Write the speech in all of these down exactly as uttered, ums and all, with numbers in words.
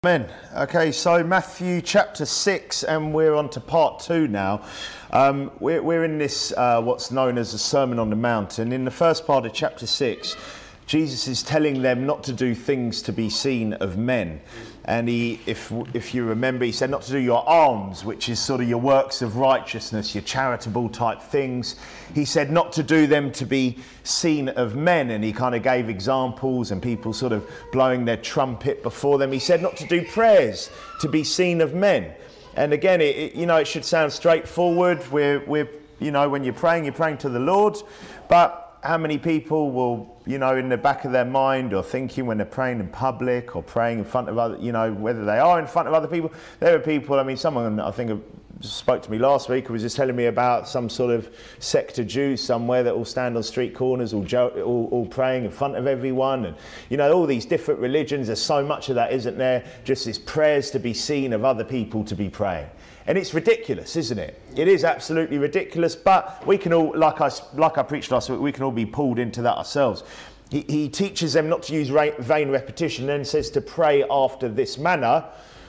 Amen. Okay, so Matthew chapter six, and we're on to part two now. Um, we're, we're in this, uh, what's known as the Sermon on the Mount, and in the first part of chapter six, Jesus is telling them not to do things to be seen of men. And he, if if you remember, he said not to do your alms, which is sort of your works of righteousness, your charitable type things. He said not to do them to be seen of men, and he kind of gave examples and people sort of blowing their trumpet before them. He said not to do prayers to be seen of men. And again, it, it, you know, it should sound straightforward. We're, we're, you know, when you're praying, you're praying to the Lord. But how many people will, you know, in the back of their mind or thinking when they're praying in public or praying in front of other, you know, whether they are in front of other people, there are people, I mean, someone I think spoke to me last week who was just telling me about some sort of sect of Jews somewhere that all stand on street corners, all, all, all praying in front of everyone. And, you know, all these different religions, there's so much of that, isn't there? Just this prayers to be seen of other people to be praying. And it's ridiculous, isn't it? It is absolutely ridiculous, but we can all, like I, like I preached last week, we can all be pulled into that ourselves. He, he teaches them not to use vain repetition, then says to pray after this manner,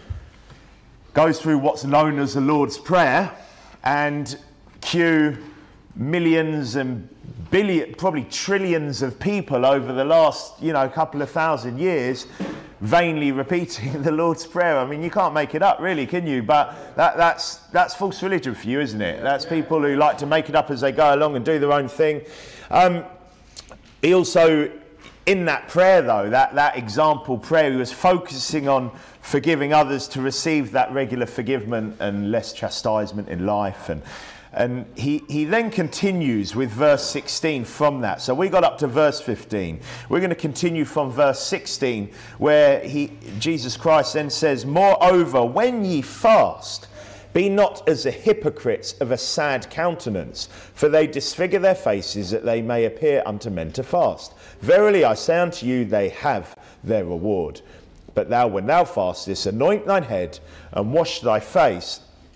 goes through what's known as the Lord's Prayer, and cue millions and billion, probably trillions of people over the last, you know, couple of thousand years vainly repeating the Lord's Prayer. I mean, you can't make it up, really, can you? But that, that's that's false religion for you, isn't it? That's people who like to make it up as they go along and do their own thing. Um, he also, in that prayer, though, that, that example prayer, he was focusing on forgiving others to receive that regular forgiveness and less chastisement in life. And And he, he then continues with verse sixteen from that. So we got up to verse fifteen. We're going to continue from verse sixteen, where he, Jesus Christ then says, "Moreover, when ye fast, be not as the hypocrites of a sad countenance, for they disfigure their faces, that they may appear unto men to fast. Verily I say unto you, they have their reward. But thou, when thou fastest, anoint thine head, and wash thy face,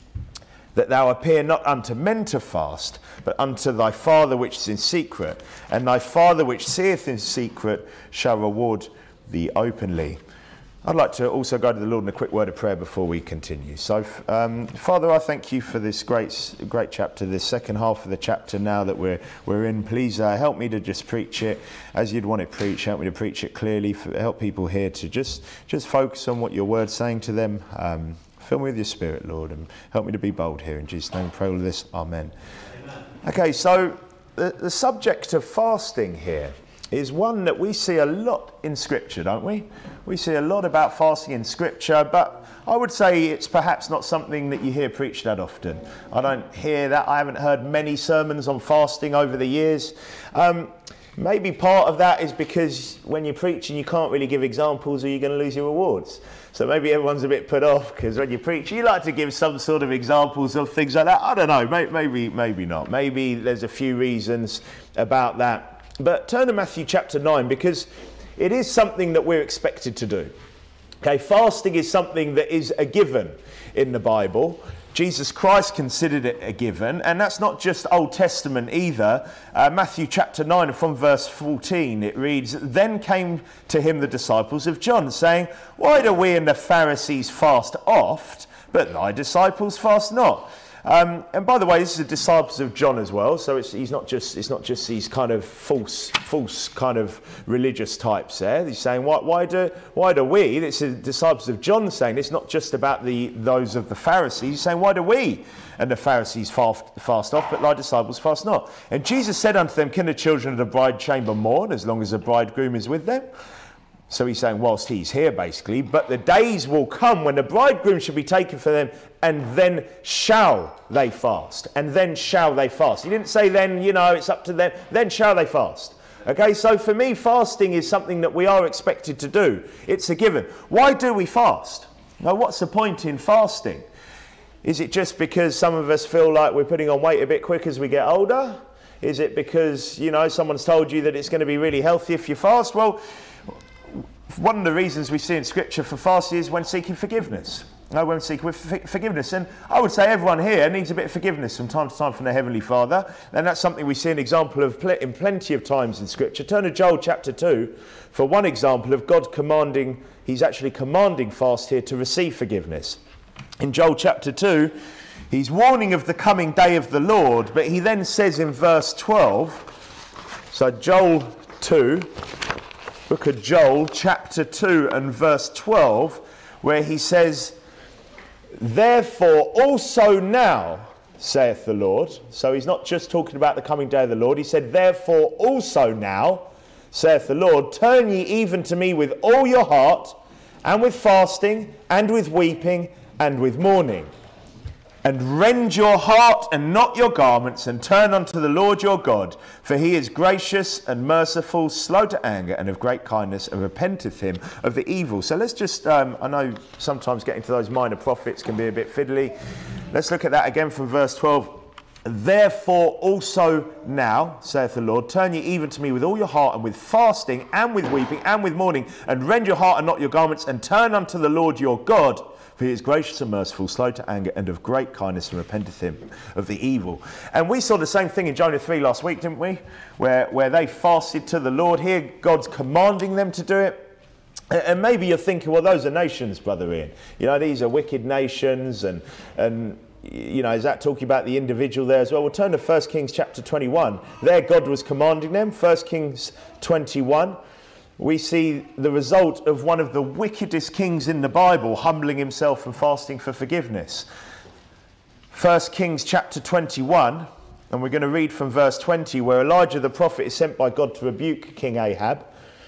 that thou appear not unto men to fast, but unto thy Father which is in secret. And thy Father which seeth in secret shall reward thee openly." I'd like to also go to the Lord in a quick word of prayer before we continue. So, um, Father, I thank you for this great, great chapter, this second half of the chapter now that we're we're in. Please uh, help me to just preach it as you'd want it preached. Help me to preach it clearly. For, help people here to just just focus on what your word's saying to them. Um, Fill me with your Spirit, Lord, and help me to be bold here. In Jesus' name, we pray all of this. Amen. Amen. Okay, so the, the subject of fasting here is one that we see a lot in Scripture, don't we? We see a lot about fasting in Scripture, but I would say it's perhaps not something that you hear preached that often. I don't hear that. I haven't heard many sermons on fasting over the years. Um, maybe part of that is because when you're preaching, you can't really give examples or you're going to lose your rewards. So maybe everyone's a bit put off because when you preach, you like to give some sort of examples of things like that. I don't know, maybe, maybe not. Maybe there's a few reasons about that. But turn to Matthew chapter nine, because it is something that we're expected to do. Okay, fasting is something that is a given in the Bible. Jesus Christ considered it a given, and that's not just Old Testament either. Uh, Matthew chapter nine, from verse fourteen, it reads, "Then came to him the disciples of John, saying, Why do we and the Pharisees fast oft, but thy disciples fast not?" Um, and by the way, this is the disciples of John as well, so it's, he's not just it's not just these kind of false false kind of religious types there. He's saying, why, why do why do we? It's the disciples of John saying it's not just about the those of the Pharisees. He's saying, why do we and the Pharisees fast, fast off, but thy disciples fast not? And Jesus said unto them, Can the children of the bride chamber mourn as long as the bridegroom is with them? So he's saying, whilst he's here, basically, but the days will come when the bridegroom shall be taken for them, and then shall they fast. And then shall they fast. He didn't say then, you know, it's up to them. Then shall they fast. Okay, so for me, fasting is something that we are expected to do. It's a given. Why do we fast? Now, what's the point in fasting? Is it just because some of us feel like we're putting on weight a bit quick as we get older? Is it because, you know, someone's told you that it's going to be really healthy if you fast? Well, one of the reasons we see in Scripture for fasting is when seeking forgiveness. No, when seeking with forgiveness. And I would say everyone here needs a bit of forgiveness from time to time from their Heavenly Father. And that's something we see an example of pl- in plenty of times in Scripture. Turn to Joel chapter two for one example of God commanding, he's actually commanding fast here to receive forgiveness. In Joel chapter two, he's warning of the coming day of the Lord, but he then says in verse twelve, so Joel two, book of Joel chapter two and verse twelve, where he says, therefore also now, saith the Lord. So he's not just talking about the coming day of the Lord. He said, therefore also now, saith the Lord, turn ye even to me with all your heart, and with fasting, and with weeping, and with mourning. And rend your heart and not your garments, and turn unto the Lord your God, for he is gracious and merciful, slow to anger, and of great kindness, and repenteth him of the evil. So let's just, um, I know sometimes getting to those minor prophets can be a bit fiddly. Let's look at that again from verse twelve. Therefore also now, saith the Lord, turn ye even to me with all your heart, and with fasting, and with weeping, and with mourning, and rend your heart and not your garments, and turn unto the Lord your God, for he is gracious and merciful, slow to anger, and of great kindness, and repenteth him of the evil. And we saw the same thing in Jonah three last week, didn't we? Where, where they fasted to the Lord. Here, God's commanding them to do it. And maybe you're thinking, well, those are nations, Brother Ian. You know, these are wicked nations, and and you know, is that talking about the individual there as well? We'll turn to First Kings chapter twenty-one. There God was commanding them. First Kings twenty-one. We see the result of one of the wickedest kings in the Bible humbling himself and fasting for forgiveness. First Kings chapter twenty-one, and we're going to read from verse twenty, where Elijah the prophet is sent by God to rebuke King Ahab.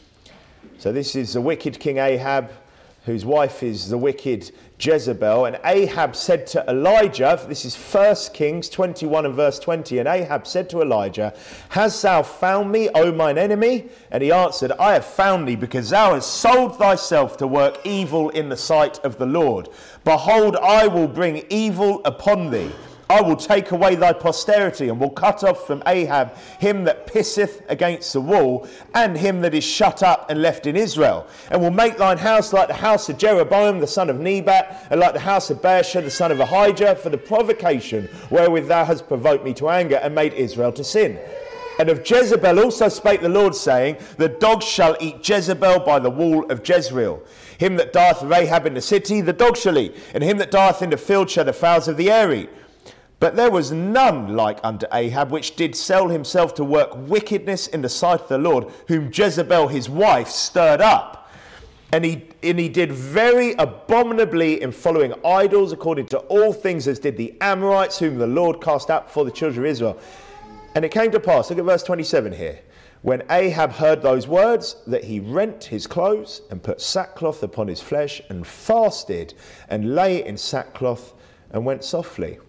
So this is the wicked King Ahab, whose wife is the wicked Jezebel. And Ahab said to Elijah, this is First Kings twenty-one and verse twenty, and Ahab said to Elijah, hast thou found me, O mine enemy? And he answered, I have found thee, because thou hast sold thyself to work evil in the sight of the Lord. Behold, I will bring evil upon thee. I will take away thy posterity, and will cut off from Ahab him that pisseth against the wall, and him that is shut up and left in Israel. And will make thine house like the house of Jeroboam the son of Nebat, and like the house of Baasha the son of Ahijah, for the provocation wherewith thou hast provoked me to anger, and made Israel to sin. And of Jezebel also spake the Lord, saying, the dogs shall eat Jezebel by the wall of Jezreel. Him that dieth of Ahab in the city, the dog shall eat, and him that dieth in the field shall the fowls of the air eat. But there was none like unto Ahab, which did sell himself to work wickedness in the sight of the Lord, whom Jezebel his wife stirred up. And he, and he did very abominably in following idols, according to all things as did the Amorites, whom the Lord cast out before the children of Israel. And it came to pass, look at verse twenty-seven here, when Ahab heard those words, that he rent his clothes, and put sackcloth upon his flesh, and fasted, and lay in sackcloth, and went softly.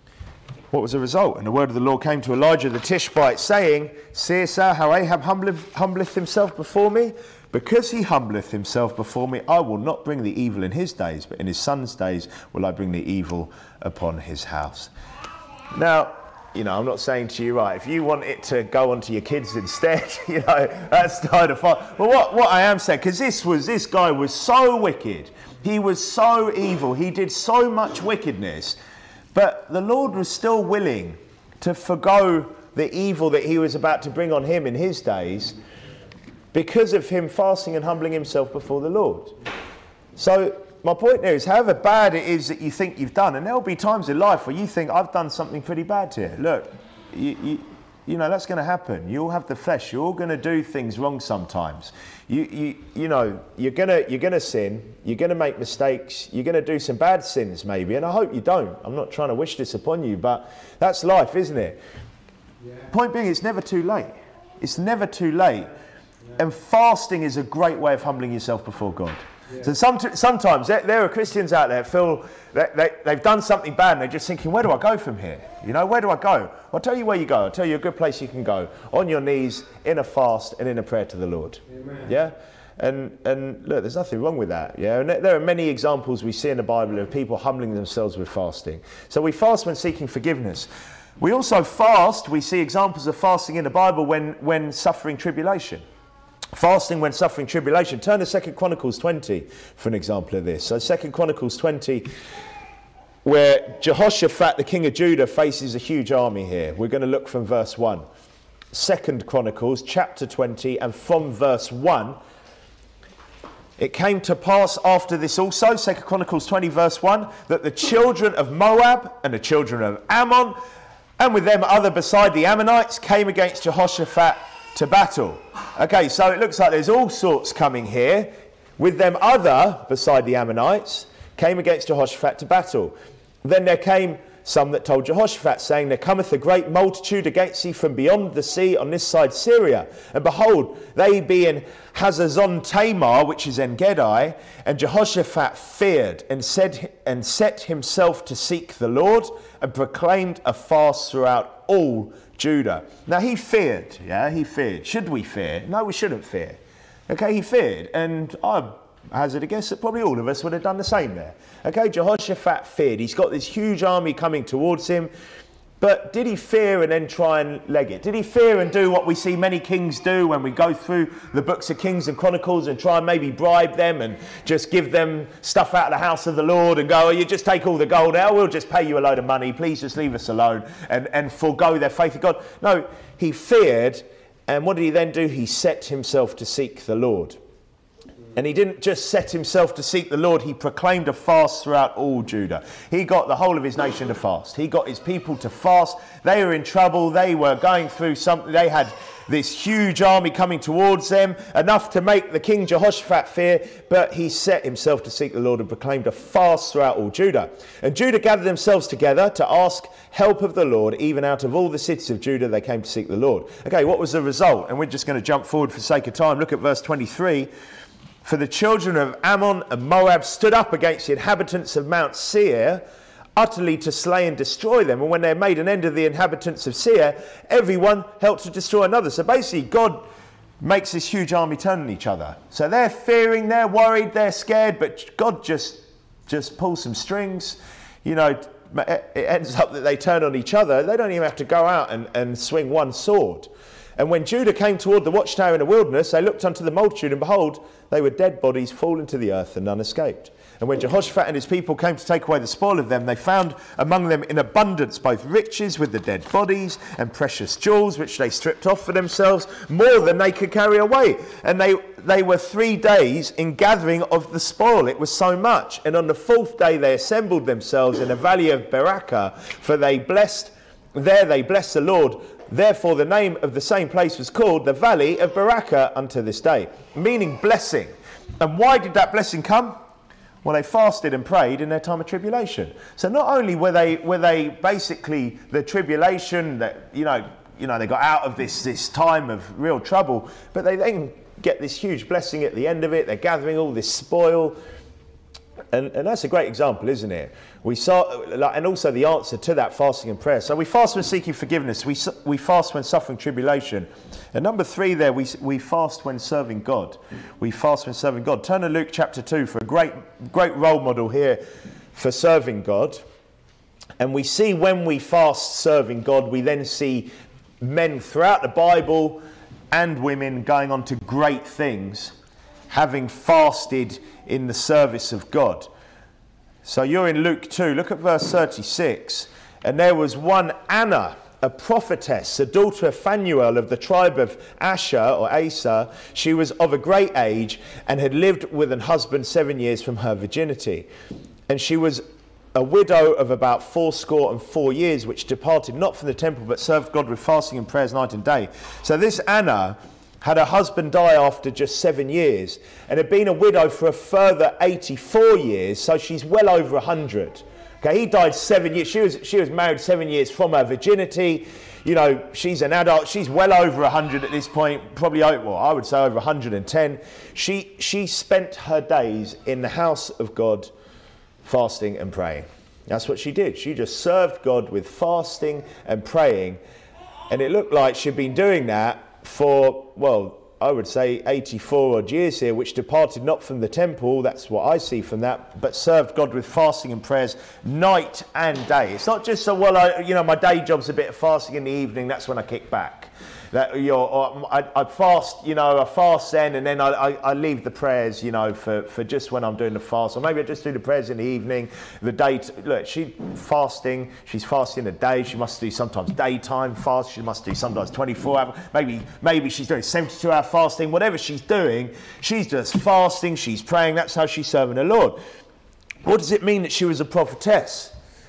What was the result? And the word of the Lord came to Elijah the Tishbite, saying, seest thou how Ahab humbleth, humbleth himself before me? Because he humbleth himself before me, I will not bring the evil in his days, but in his son's days will I bring the evil upon his house. Now, you know, I'm not saying to you, right, if you want it to go on to your kids instead, you know, that's kind of fine. But what, what I am saying, because this was, this guy was so wicked. He was so evil. He did so much wickedness. But the Lord was still willing to forgo the evil that he was about to bring on him in his days because of him fasting and humbling himself before the Lord. So my point there is, however bad it is that you think you've done, and there will be times in life where you think, I've done something pretty bad here. Look, you, you, you know, that's going to happen. You'll have the flesh. You're all going to do things wrong sometimes. You, you, you know, you're going to, you're going to sin. You're going to make mistakes. You're going to do some bad sins maybe, and I hope you don't. I'm not trying to wish this upon you, but that's life, isn't it? Yeah. Point being, it's never too late. It's never too late. Yeah. And fasting is a great way of humbling yourself before God. Yeah. So some, sometimes there, there are Christians out there feel that they, they've done something bad and they're just thinking, where do I go from here? You know, where do I go? I'll tell you where you go. I'll tell you a good place you can go. On your knees, in a fast, and in a prayer to the Lord. Amen. Yeah? And and look, there's nothing wrong with that. Yeah, and there are many examples we see in the Bible of people humbling themselves with fasting. So we fast when seeking forgiveness. We also fast, we see examples of fasting in the Bible when, when suffering tribulation. Fasting when suffering tribulation. Turn to Second Chronicles twenty for an example of this. So Second Chronicles twenty, where Jehoshaphat, the king of Judah, faces a huge army here. We're going to look from verse one. Second Chronicles chapter twenty, and from verse one. It came to pass after this also, Second Chronicles twenty verse one, that the children of Moab and the children of Ammon, and with them other beside the Ammonites, came against Jehoshaphat to battle. Okay, so it looks like there's all sorts coming here. With them other beside the Ammonites, came against Jehoshaphat to battle. Then there came some that told Jehoshaphat, saying, there cometh a great multitude against thee from beyond the sea on this side Syria. And behold, they be in Hazazon Tamar, which is En Gedi. And Jehoshaphat feared and said and set himself to seek the Lord, and proclaimed a fast throughout all Judah. Now he feared, yeah, he feared. Should we fear? No, we shouldn't fear. Okay, he feared, and I hazard a guess that probably all of us would have done the same there. Okay, Jehoshaphat feared. He's got this huge army coming towards him. But did he fear and then try and leg it? Did he fear and do what we see many kings do when we go through the books of Kings and Chronicles and try and maybe bribe them and just give them stuff out of the house of the Lord and go, oh, you just take all the gold out, we'll just pay you a load of money, please just leave us alone, and, and forego their faith in God? No, he feared, and what did he then do? He set himself to seek the Lord. And he didn't just set himself to seek the Lord, he proclaimed a fast throughout all Judah. He got the whole of his nation to fast. He got his people to fast. They were in trouble. They were going through something. They had this huge army coming towards them, enough to make the king Jehoshaphat fear. But he set himself to seek the Lord and proclaimed a fast throughout all Judah. And Judah gathered themselves together to ask help of the Lord. Even out of all the cities of Judah, they came to seek the Lord. Okay, what was the result? And we're just going to jump forward for sake of time. Look at verse twenty-three. For the children of Ammon and Moab stood up against the inhabitants of Mount Seir, utterly to slay and destroy them. And when they had made an end of the inhabitants of Seir, everyone helped to destroy another. So basically, God makes this huge army turn on each other. So they're fearing, they're worried, they're scared, but God just, just pulls some strings. You know, it ends up that they turn on each other. They don't even have to go out and, and swing one sword. And when Judah came toward the watchtower in the wilderness, they looked unto the multitude, and behold, they were dead bodies fallen to the earth, and none escaped. And when Jehoshaphat and his people came to take away the spoil of them, they found among them in abundance both riches with the dead bodies, and precious jewels, which they stripped off for themselves, more than they could carry away. And they, they were three days in gathering of the spoil. It was so much. And on the fourth day they assembled themselves in the valley of Berachah, for they blessed, there they blessed the Lord. Therefore the name of the same place was called the Valley of Berachah unto this day, meaning blessing. And why did that blessing come? Well, they fasted and prayed in their time of tribulation. So not only were they were they basically the tribulation that, you know, you know, they got out of this, this time of real trouble, but they then get this huge blessing at the end of it. They're gathering all this spoil. And, and that's a great example, isn't it? We saw, and also the answer to that, fasting and prayer. So we fast when seeking forgiveness. We we fast when suffering tribulation. And number three there, we we fast when serving God. We fast when serving God. Turn to Luke chapter two for a great great role model here for serving God. And we see when we fast serving God, we then see men throughout the Bible and women going on to great things, having fasted in the service of God. So you're in Luke two, look at verse thirty-six. And there was one Anna, a prophetess, a daughter of Phanuel of the tribe of Asher or Asa. She was of a great age and had lived with an husband seven years from her virginity. And she was a widow of about fourscore and four years, which departed not from the temple, but served God with fasting and prayers night and day. So this Anna had her husband die after just seven years and had been a widow for a further eighty-four years, so she's well over one hundred. Okay, he died seven years. She was, she was married seven years from her virginity. You know, she's an adult. She's well over one hundred at this point, probably, well, I would say over one hundred ten. She, she spent her days in the house of God fasting and praying. That's what she did. She just served God with fasting and praying. And it looked like she'd been doing that for, well, I would say eighty-four odd years here, which departed not from the temple, that's what I see from that, but served God with fasting and prayers night and day. It's not just so, well, I, you know, my day job's a bit of fasting in the evening, that's when I kick back. that you're, or I, I fast, you know, I fast then, and then I, I, I leave the prayers, you know, for, for just when I'm doing the fast, or maybe I just do the prayers in the evening, the day. T- look, she fasting, she's fasting a day. She must do sometimes daytime fast. She must do sometimes twenty-four hour. Maybe maybe she's doing seventy-two hour fasting. Whatever she's doing, she's just fasting. She's praying. That's how she's serving the Lord. What does it mean that she was a prophetess?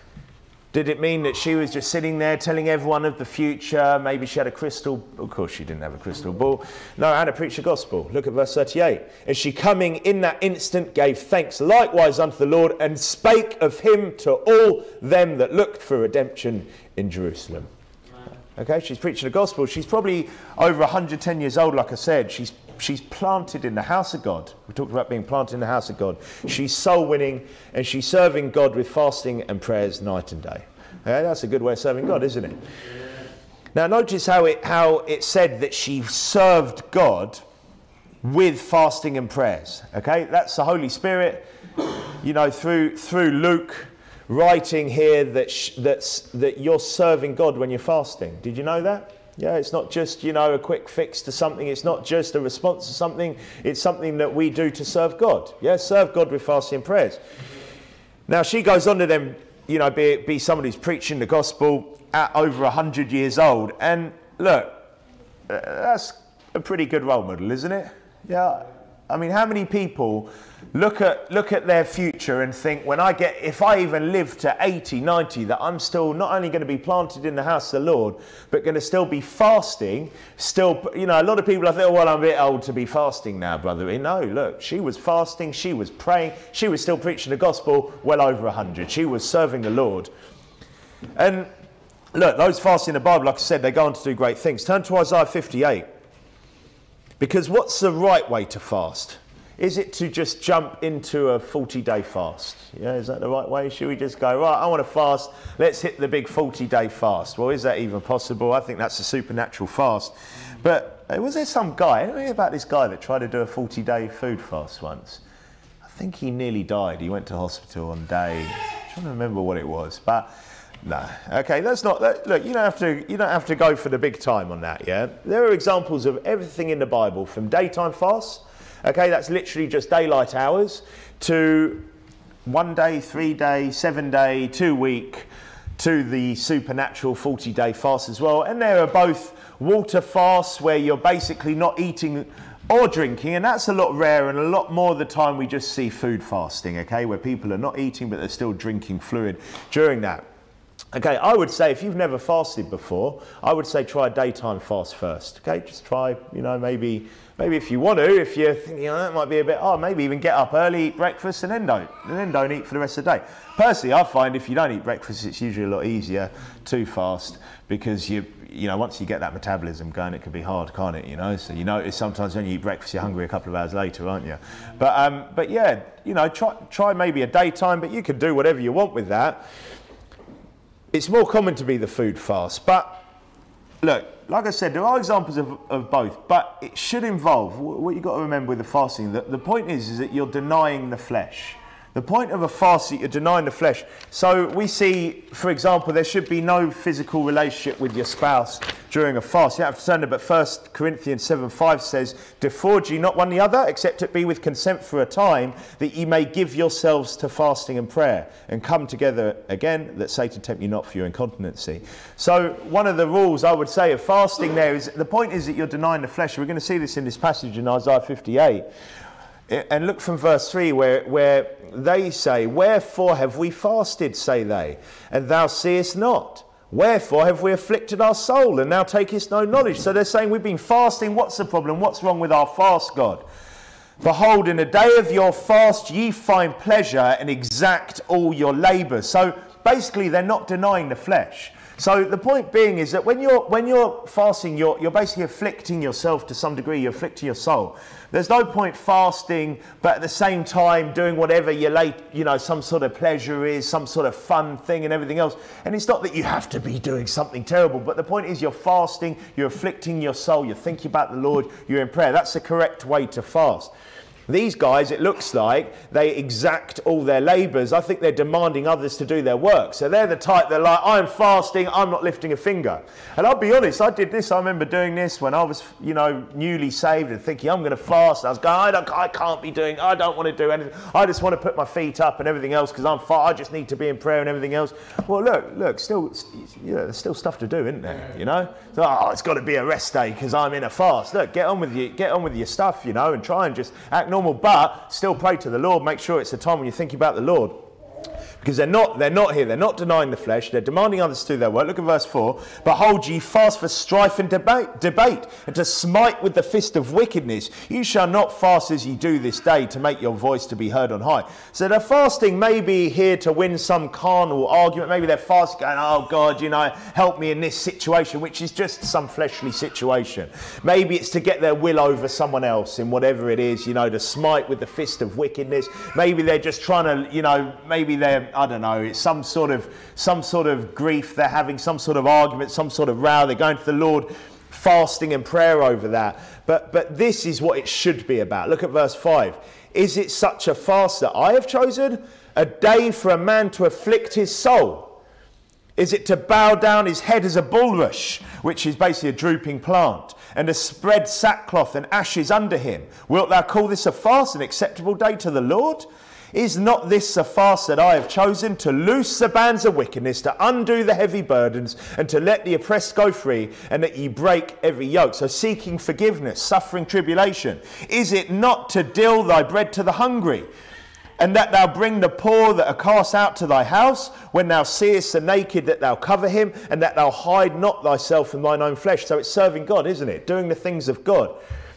Did it mean that she was just sitting there telling everyone of the future? Maybe she had a crystal... Of course she didn't have a crystal ball. No, how to preach the gospel. Look at verse thirty-eight. And she coming in that instant gave thanks likewise unto the Lord, and spake of him to all them that looked for redemption in Jerusalem. Okay, she's preaching the gospel. She's probably over one hundred ten years old, like I said. She's she's planted in the house of God. We talked about being planted in the house of God. She's soul winning, and she's serving God with fasting and prayers night and day. Okay, that's a good way of serving God, isn't it? Now notice how it how it said that she served God with fasting and prayers. Okay, that's the Holy Spirit, you know, through through Luke, writing here that sh- that's that you're serving God when you're fasting. Did you know that? Yeah, it's not just, you know, a quick fix to something. It's not just a response to something. It's something that we do to serve God. Yeah, serve God with fasting and prayers. Now she goes on to them, you know, be be somebody who's preaching the gospel at over a hundred years old. And look, uh, that's a pretty good role model, isn't it? Yeah. I mean, how many people look at look at their future and think, when I get, if I even live to eighty, ninety, that I'm still not only going to be planted in the house of the Lord, but going to still be fasting, still, you know, a lot of people, I think, oh, well, I'm a bit old to be fasting now, brother. No, look, she was fasting, she was praying, she was still preaching the gospel well over a hundred. She was serving the Lord. And look, those fasting in the Bible, like I said, they go on to do great things. Turn to Isaiah fifty-eight. Because what's the right way to fast? Is it to just jump into a forty-day fast? Yeah, is that the right way? Should we just go, right, I want to fast, let's hit the big forty-day fast? Well, is that even possible? I think that's a supernatural fast. But uh, was there some guy, I don't know about this guy that tried to do a forty-day food fast once. I think he nearly died. He went to hospital on day, I'm trying to remember what it was, but... No, okay, that's not, that, look, you don't have to you don't have to go for the big time on that, yeah? There are examples of everything in the Bible, from daytime fasts, okay, that's literally just daylight hours, to one day, three day, seven day, two week, to the supernatural forty day fast as well. And there are both water fasts where you're basically not eating or drinking, and that's a lot rarer, and a lot more of the time we just see food fasting, okay, where people are not eating but they're still drinking fluid during that. Okay, I would say if you've never fasted before, I would say try a daytime fast first. Okay, just try, you know, maybe maybe if you want to, if you're thinking, oh, that might be a bit, oh, maybe even get up early, eat breakfast, and then don't, and then don't eat for the rest of the day. Personally, I find if you don't eat breakfast, it's usually a lot easier to fast, because you, you know, once you get that metabolism going, it can be hard, can't it? You know, so you notice sometimes when you eat breakfast, you're hungry a couple of hours later, aren't you? But um, but yeah, you know, try try maybe a daytime, but you can do whatever you want with that. It's more common to be the food fast, but look, like I said, there are examples of, of both, but it should involve, what you've got to remember with the fasting, that the point is, is that you're denying the flesh. The point of a fast is that you're denying the flesh. So we see, for example, there should be no physical relationship with your spouse during a fast. You don't have to turn to, but First Corinthians seven five says, defraud ye not one the other, except it be with consent for a time, that ye may give yourselves to fasting and prayer, and come together again, that Satan tempt you not for your incontinency. So one of the rules I would say of fasting there is, the point is that you're denying the flesh. We're going to see this in this passage in Isaiah fifty-eight. And look from verse three, where, where they say, wherefore have we fasted, say they, and thou seest not? Wherefore have we afflicted our soul, and thou takest no knowledge? So they're saying, we've been fasting, what's the problem? What's wrong with our fast, God? Behold, in the day of your fast ye find pleasure, and exact all your labour. So basically they're not denying the flesh. So the point being is that when you're when you're fasting, you're you're basically afflicting yourself to some degree. You're afflicting your soul. There's no point fasting, but at the same time doing whatever your late, you know, some sort of pleasure is, some sort of fun thing and everything else. And it's not that you have to be doing something terrible, but the point is you're fasting, you're afflicting your soul, you're thinking about the Lord, you're in prayer. That's the correct way to fast. These guys, it looks like, they exact all their labours. I think they're demanding others to do their work. So they're the type that are like, I'm fasting, I'm not lifting a finger. And I'll be honest, I did this, I remember doing this when I was, you know, newly saved and thinking, I'm going to fast. I was going, I, don't, I can't be doing, I don't want to do anything. I just want to put my feet up and everything else because I'm far, I just need to be in prayer and everything else. Well, look, look, still, you know, there's still stuff to do, isn't there? You know? So, oh, it's got to be a rest day because I'm in a fast. Look, get on with you, get on with your stuff, you know, and try and just act normal, but still pray to the Lord. Make sure it's a time when you're thinking about the Lord, because they're not they're not here, they're not denying the flesh, they're demanding others to do their work. Look at verse four. Behold, ye fast for strife and debate debate and to smite with the fist of wickedness. You shall not fast as ye do this day, to make your voice to be heard on high. So they're fasting maybe here to win some carnal argument. Maybe they're fasting going, oh God, you know, help me in this situation, which is just some fleshly situation. Maybe it's to get their will over someone else in whatever it is, you know, to smite with the fist of wickedness. Maybe they're just trying to, you know, maybe they're, I don't know, it's some sort of some sort of grief they're having, some sort of argument, some sort of row. They're going to the Lord, fasting and prayer over that. But but this is what it should be about. Look at verse five. Is it such a fast that I have chosen? A day for a man to afflict his soul? Is it to bow down his head as a bulrush, which is basically a drooping plant, and to spread sackcloth and ashes under him? Wilt thou call this a fast, an acceptable day to the Lord? Is not this a fast that I have chosen, to loose the bands of wickedness, to undo the heavy burdens, and to let the oppressed go free, and that ye break every yoke? So seeking forgiveness, suffering tribulation. Is it not to deal thy bread to the hungry, and that thou bring the poor that are cast out to thy house, when thou seest the naked that thou cover him, and that thou hide not thyself from thine own flesh? So it's serving God, isn't it? Doing the things of God.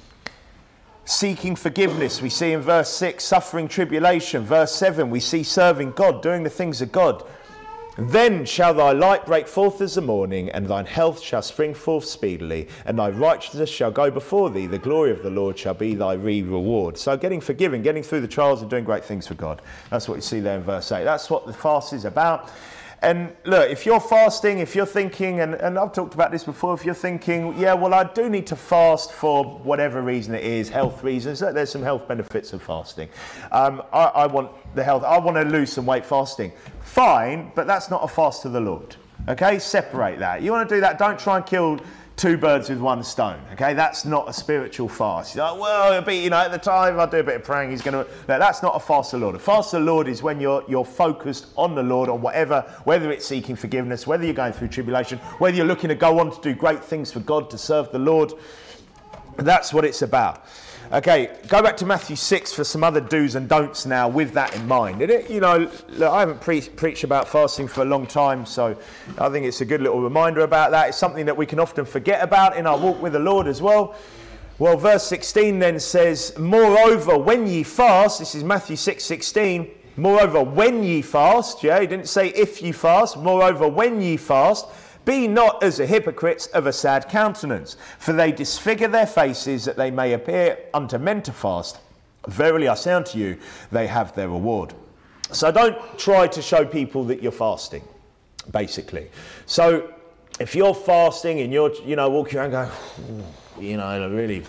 Seeking forgiveness, we see in verse six, suffering tribulation. Verse seven, we see serving God, doing the things of God. Then shall thy light break forth as the morning, and thine health shall spring forth speedily, and thy righteousness shall go before thee. The glory of the Lord shall be thy reward. So getting forgiven, getting through the trials and doing great things for God. That's what you see there in verse eight. That's what the fast is about. And look, if you're fasting, if you're thinking, and, and I've talked about this before, if you're thinking, yeah, well, I do need to fast for whatever reason it is, health reasons, there's some health benefits of fasting. Um, I, I want the health, I want to lose some weight fasting. Fine, but that's not a fast to the Lord. Okay, separate that. You want to do that, don't try and kill two birds with one stone. Okay, that's not a spiritual fast. You're like, well, it'll be, you know, at the time I do a bit of praying, he's going to. No, that's not a fast to the Lord. A fast to the Lord is when you're you're focused on the Lord, on whatever, whether it's seeking forgiveness, whether you're going through tribulation, whether you're looking to go on to do great things for God, to serve the Lord. That's what it's about. Okay, go back to Matthew six for some other do's and don'ts now with that in mind. It, you know, look, I haven't pre- preached about fasting for a long time, so I think it's a good little reminder about that. It's something that we can often forget about in our walk with the Lord as well. Well, verse sixteen then says, moreover, when ye fast, this is Matthew six sixteen, moreover, when ye fast, yeah, he didn't say if ye fast, moreover, when ye fast, be not as the hypocrites of a sad countenance, for they disfigure their faces, that they may appear unto men to fast. Verily I say unto you, they have their reward. So don't try to show people that you're fasting, basically. So if you're fasting and you're, you know, walking around going, you know, really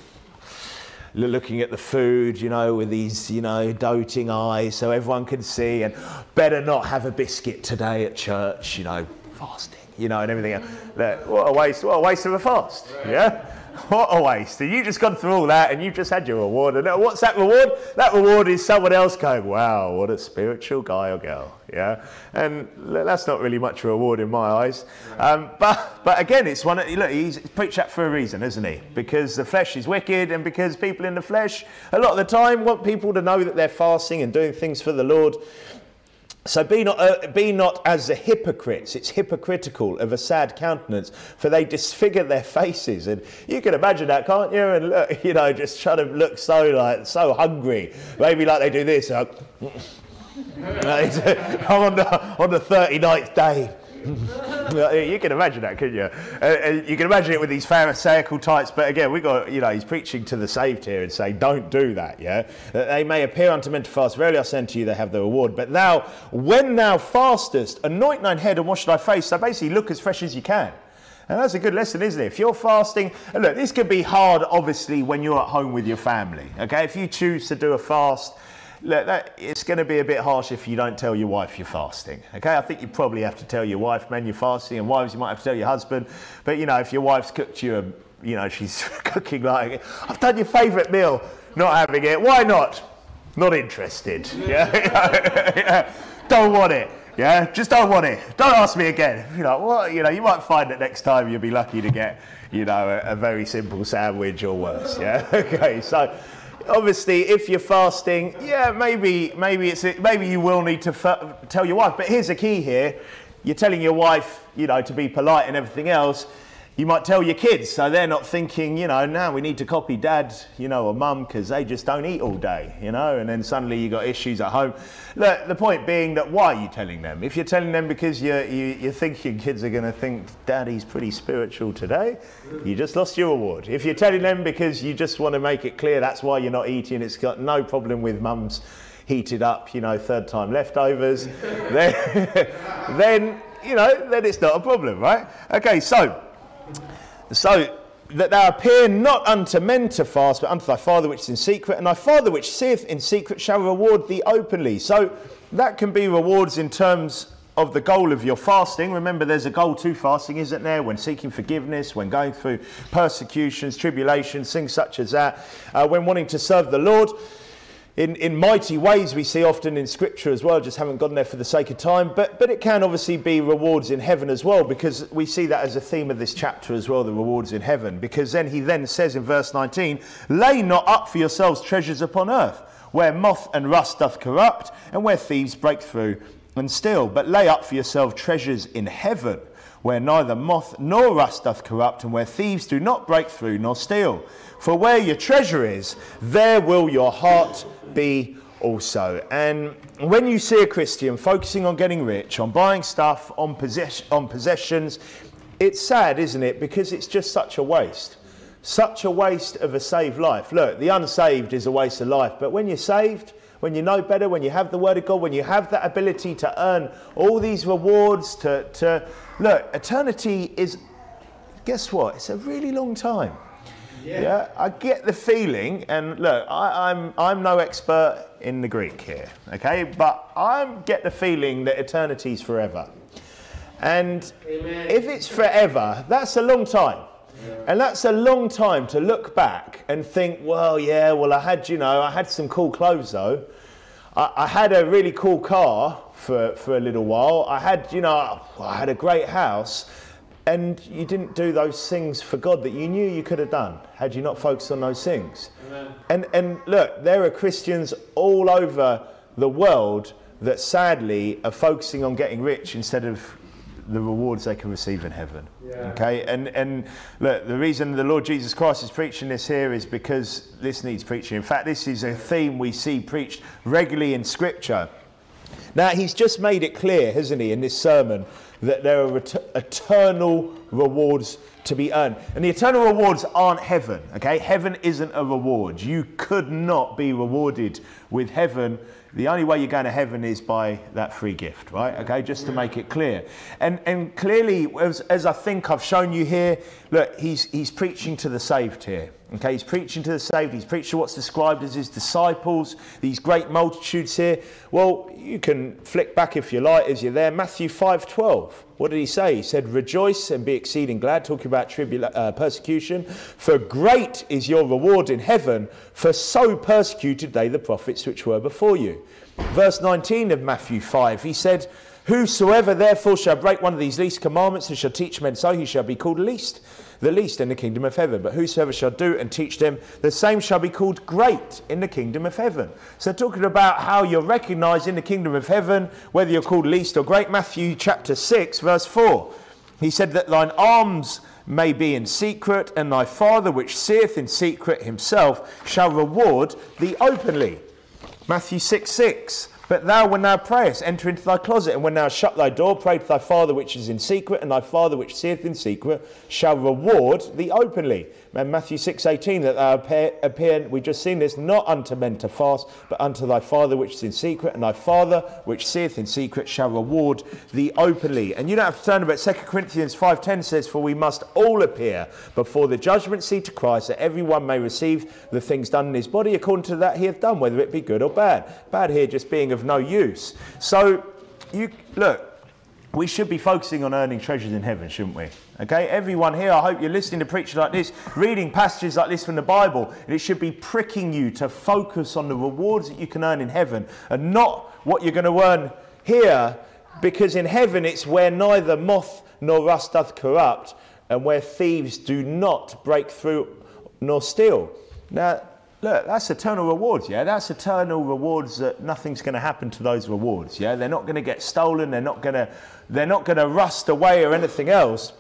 looking at the food, you know, with these, you know, doting eyes so everyone can see, and better not have a biscuit today at church, you know, fasting. You know, and everything else. What a waste, what a waste of a fast, yeah? What a waste. And you've just gone through all that and you've just had your reward. And what's that reward? That reward is someone else going, wow, what a spiritual guy or girl, yeah? And that's not really much a reward in my eyes. Um, but but again, it's one, look, he's preached that for a reason, isn't he? Because the flesh is wicked, and because people in the flesh, a lot of the time, want people to know that they're fasting and doing things for the Lord. So be not, uh, be not as the hypocrites, it's hypocritical, of a sad countenance, for they disfigure their faces. And you can imagine that, can't you? And look, you know, just trying to look so like so hungry. Maybe like they do this. Like, I'm on the, on the thirty-ninth day. You can imagine that, couldn't you? Uh, you can imagine it with these Pharisaical types, but again, we got, you know, he's preaching to the saved here and saying, don't do that, yeah? That they may appear unto men to fast. Verily I say unto you, they have the reward. But thou, when thou fastest, anoint thine head and wash thy face. So basically, look as fresh as you can. And that's a good lesson, isn't it? If you're fasting, and look, this can be hard, obviously, when you're at home with your family, okay? If you choose to do a fast, look, that, it's going to be a bit harsh if you don't tell your wife you're fasting, okay? I think you probably have to tell your wife, men, you're fasting, and wives, you might have to tell your husband. But, you know, if your wife's cooked you, a, you know, she's cooking like, I've done your favourite meal, not having it. Why not? Not interested. Yeah, yeah. Don't want it. Yeah, just don't want it. Don't ask me again. You know, well, you know, you might find that next time you'll be lucky to get, you know, a, a very simple sandwich or worse. Yeah. Okay. So, obviously, if you're fasting, yeah, maybe, maybe it's, maybe you will need to f- tell your wife. But here's the key here: you're telling your wife, you know, to be polite and everything else. You might tell your kids, so they're not thinking, you know, now we need to copy dad, you know, or mum, because they just don't eat all day, you know, and then suddenly you got issues at home. Look, the point being that why are you telling them? If you're telling them because you're, you, you think your kids are going to think daddy's pretty spiritual today, you just lost your reward. If you're telling them because you just want to make it clear that's why you're not eating, it's got no problem with mum's heated up, you know, third time leftovers, then, then, you know, then it's not a problem, right? Okay, so... So that thou appear not unto men to fast, but unto thy Father which is in secret, and thy Father which seeth in secret shall reward thee openly. So that can be rewards in terms of the goal of your fasting. Remember, there's a goal to fasting, isn't there? When seeking forgiveness, when going through persecutions, tribulations, things such as that, uh, when wanting to serve the Lord. In, in mighty ways we see often in Scripture as well, just haven't gone there for the sake of time, but, but it can obviously be rewards in heaven as well, because we see that as a theme of this chapter as well, the rewards in heaven, because then he then says in verse nineteen, lay not up for yourselves treasures upon earth, where moth and rust doth corrupt, and where thieves break through and steal, but lay up for yourselves treasures in heaven, where neither moth nor rust doth corrupt, and where thieves do not break through nor steal. For where your treasure is, there will your heart be also. And when you see a Christian focusing on getting rich, on buying stuff, on, possess- on possessions, it's sad, isn't it? Because it's just such a waste. Such a waste of a saved life. Look, the unsaved is a waste of life, but when you're saved, when you know better, when you have the Word of God, when you have that ability to earn all these rewards, to, to look, eternity is, guess what? It's a really long time. Yeah. yeah, I get the feeling, and look, I, I'm I'm no expert in the Greek here, okay, but I get the feeling that eternity's forever, and Amen. If it's forever, that's a long time, yeah. And that's a long time to look back and think, well, yeah, well, I had, you know, I had some cool clothes though, I, I had a really cool car for for a little while, I had, you know, I had a great house. And you didn't do those things for God that you knew you could have done had you not focused on those things. Amen. And and look, there are Christians all over the world that sadly are focusing on getting rich instead of the rewards they can receive in heaven. Yeah. Okay, and and look, the reason the Lord Jesus Christ is preaching this here is because this needs preaching. In fact, this is a theme we see preached regularly in Scripture. Now, he's just made it clear, hasn't he, in this sermon, that there are ret- eternal rewards to be earned. And the eternal rewards aren't heaven, okay? Heaven isn't a reward. You could not be rewarded with heaven. The only way you're going to heaven is by that free gift, right? Okay, just to make it clear. And and clearly, as, as I think I've shown you here, look, he's he's preaching to the saved here. Okay, he's preaching to the saved. He's preaching to what's described as his disciples, these great multitudes here. Well, you can flick back if you like as you're there. Matthew five twelve. What did he say? He said, rejoice and be exceeding glad, talking about tribula- uh, persecution. For great is your reward in heaven, for so persecuted they the prophets which were before you. Verse nineteen of Matthew five, he said, whosoever therefore shall break one of these least commandments and shall teach men so, he shall be called least, the least in the kingdom of heaven. But whosoever shall do and teach them, the same shall be called great in the kingdom of heaven. So talking about how you're recognised in the kingdom of heaven, whether you're called least or great, Matthew chapter six, verse four. He said that thine alms may be in secret, and thy Father which seeth in secret himself shall reward thee openly. Matthew six six. But thou, when thou prayest, enter into thy closet, and when thou shut thy door, pray to thy Father which is in secret, and thy Father which seeth in secret shall reward thee openly. And Matthew six eighteen, that thou appear, appear, we've just seen this, not unto men to fast, but unto thy Father which is in secret, and thy Father which seeth in secret shall reward thee openly. And you don't have to turn about Second Corinthians five ten says, for we must all appear before the judgment seat of Christ, that every one may receive the things done in his body according to that he hath done, whether it be good or bad. Bad here just being of no use. So, you look, we should be focusing on earning treasures in heaven, shouldn't we? Okay, everyone here, I hope you're listening to preachers like this, reading passages like this from the Bible, and it should be pricking you to focus on the rewards that you can earn in heaven and not what you're going to earn here, because in heaven it's where neither moth nor rust doth corrupt, and where thieves do not break through nor steal. Now, look, that's eternal rewards, yeah? That's eternal rewards that nothing's going to happen to those rewards, yeah? They're not going to get stolen, they're not going to they're not going to rust away or anything else.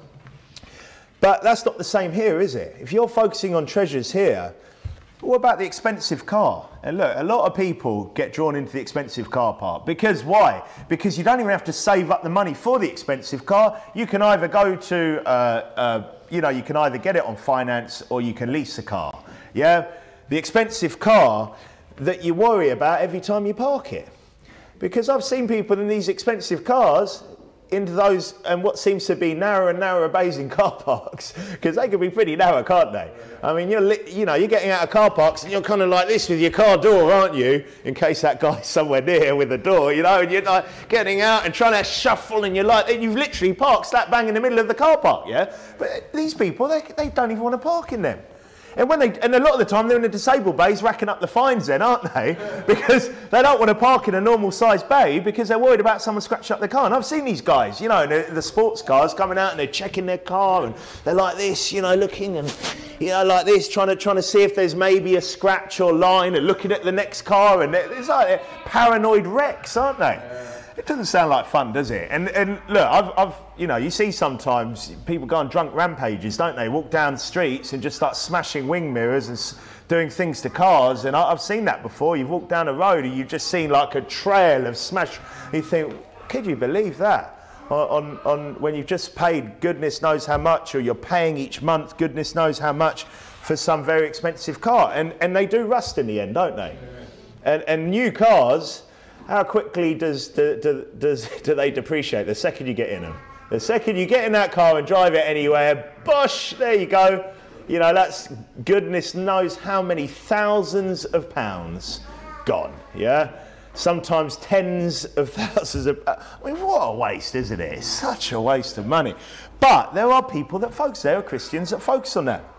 But that's not the same here, is it? If you're focusing on treasures here, what about the expensive car? And look, a lot of people get drawn into the expensive car part. Because why? Because you don't even have to save up the money for the expensive car. You can either go to, uh, uh, you know, you can either get it on finance or you can lease a car, yeah? The expensive car that you worry about every time you park it. Because I've seen people in these expensive cars into those and what seems to be narrower and narrower bays in car parks, because they can be pretty narrow, can't they? I mean, you're li you know you're getting out of car parks and you're kind of like this with your car door, aren't you? In case that guy's somewhere near with a door, you know, and you're like getting out and trying to shuffle, and you're like, and you've literally parked slap bang in the middle of the car park, yeah. But these people, they they don't even want to park in them. And when they, and a lot of the time they're in the disabled bays racking up the fines then, aren't they? Because they don't want to park in a normal sized bay because they're worried about someone scratching up their car. And I've seen these guys, you know, in the, the sports cars coming out and they're checking their car and they're like this, you know, looking and, you know, like this, trying to, trying to see if there's maybe a scratch or line and looking at the next car. And it's like they're paranoid wrecks, aren't they? It doesn't sound like fun, does it? And, and look, I've, I've, you know, you see sometimes people go on drunk rampages, don't they? Walk down the streets and just start smashing wing mirrors and s doing things to cars. And I, I've seen that before. You've walked down a road and you've just seen like a trail of smash. You think, could you believe that? On, on, on when you've just paid goodness knows how much, or you're paying each month goodness knows how much for some very expensive car. And, and they do rust in the end, don't they? And, and new cars, how quickly does, do, do, does, do they depreciate the second you get in them? The second you get in that car and drive it anywhere, bosh, there you go. You know, that's goodness knows how many thousands of pounds gone, yeah? Sometimes tens of thousands of, I mean, what a waste, isn't it? It's such a waste of money. But there are people that focus, there are Christians that focus on that.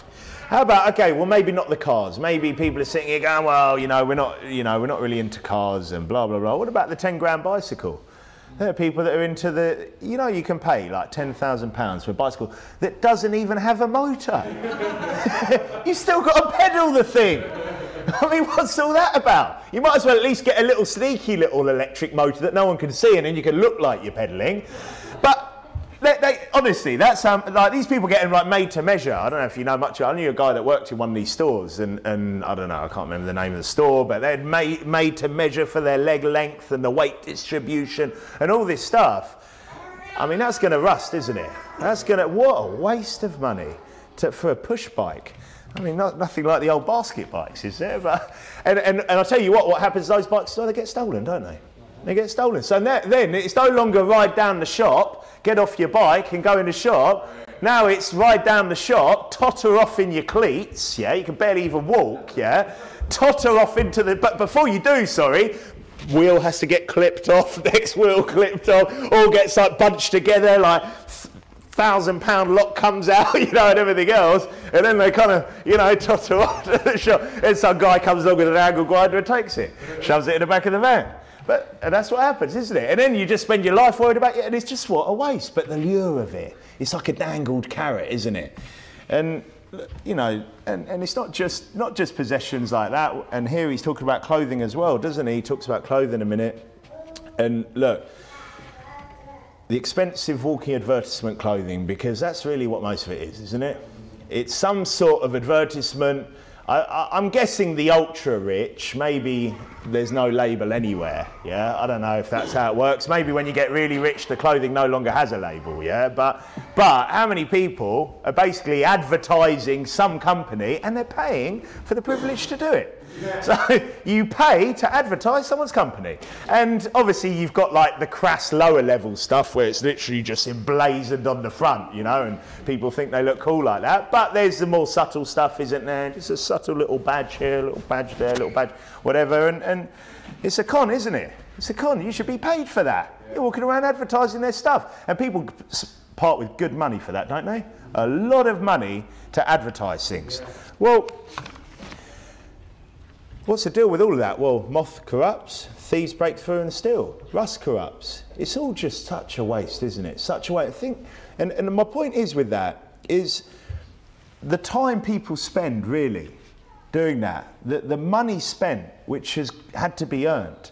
How about, okay, well, maybe not the cars. Maybe people are sitting here going, well, you know, we're not, you know, we're not really into cars and blah, blah, blah. What about the ten grand bicycle? There are people that are into the, you know, you can pay like ten thousand pounds for a bicycle that doesn't even have a motor. You've still got to pedal the thing. I mean, what's all that about? You might as well at least get a little sneaky little electric motor that no one can see, and then you can look like you're pedaling. But They, they, honestly, that's um, like these people getting like made to measure. I don't know if you know much. I knew a guy that worked in one of these stores, and, and I don't know, I can't remember the name of the store, but they'd made made to measure for their leg length and the weight distribution and all this stuff. I mean, that's going to rust, isn't it? That's going to, what a waste of money to, for a push bike. I mean, not, nothing like the old basket bikes, is there? But and and, and I'll tell you what, what happens to those bikes? Oh, they get stolen, don't they? They get stolen. So then it's no longer ride down the shop, get off your bike and go in the shop. Now it's ride down the shop, totter off in your cleats, yeah, you can barely even walk, yeah, totter off into the, but before you do, sorry, wheel has to get clipped off, next wheel clipped off, all gets like bunched together, like thousand pound lock comes out, you know, and everything else, and then they kind of, you know, totter off to the shop, and some guy comes along with an angle grinder and takes it, shoves it in the back of the van. But, and that's what happens, isn't it? And then you just spend your life worried about it, and it's just what a waste. But the lure of it, it's like a dangled carrot, isn't it? And you know, and, and it's not just not just possessions like that. And here he's talking about clothing as well, doesn't he? He talks about clothing a minute. And look, the expensive walking advertisement clothing, because that's really what most of it is, isn't it? It's some sort of advertisement. I, I, I'm guessing the ultra rich, maybe there's no label anywhere, yeah? I don't know if that's how it works. Maybe when you get really rich, the clothing no longer has a label, yeah? But, but how many people are basically advertising some company and they're paying for the privilege to do it? Yeah. So you pay to advertise someone's company. And obviously you've got like the crass lower level stuff where it's literally just emblazoned on the front, you know, and people think they look cool like that. But there's the more subtle stuff, isn't there? Just a subtle little badge here, a little badge there, a little badge, whatever. And, and it's a con, isn't it? It's a con. You should be paid for that. You're walking around advertising their stuff. And people part with good money for that, don't they? A lot of money to advertise things. Well, what's the deal with all of that? Well, moth corrupts, thieves break through and steal, rust corrupts. It's all just such a waste, isn't it? Such a waste. I think, and, and my point is with that, is the time people spend really doing that, the, the money spent, which has had to be earned,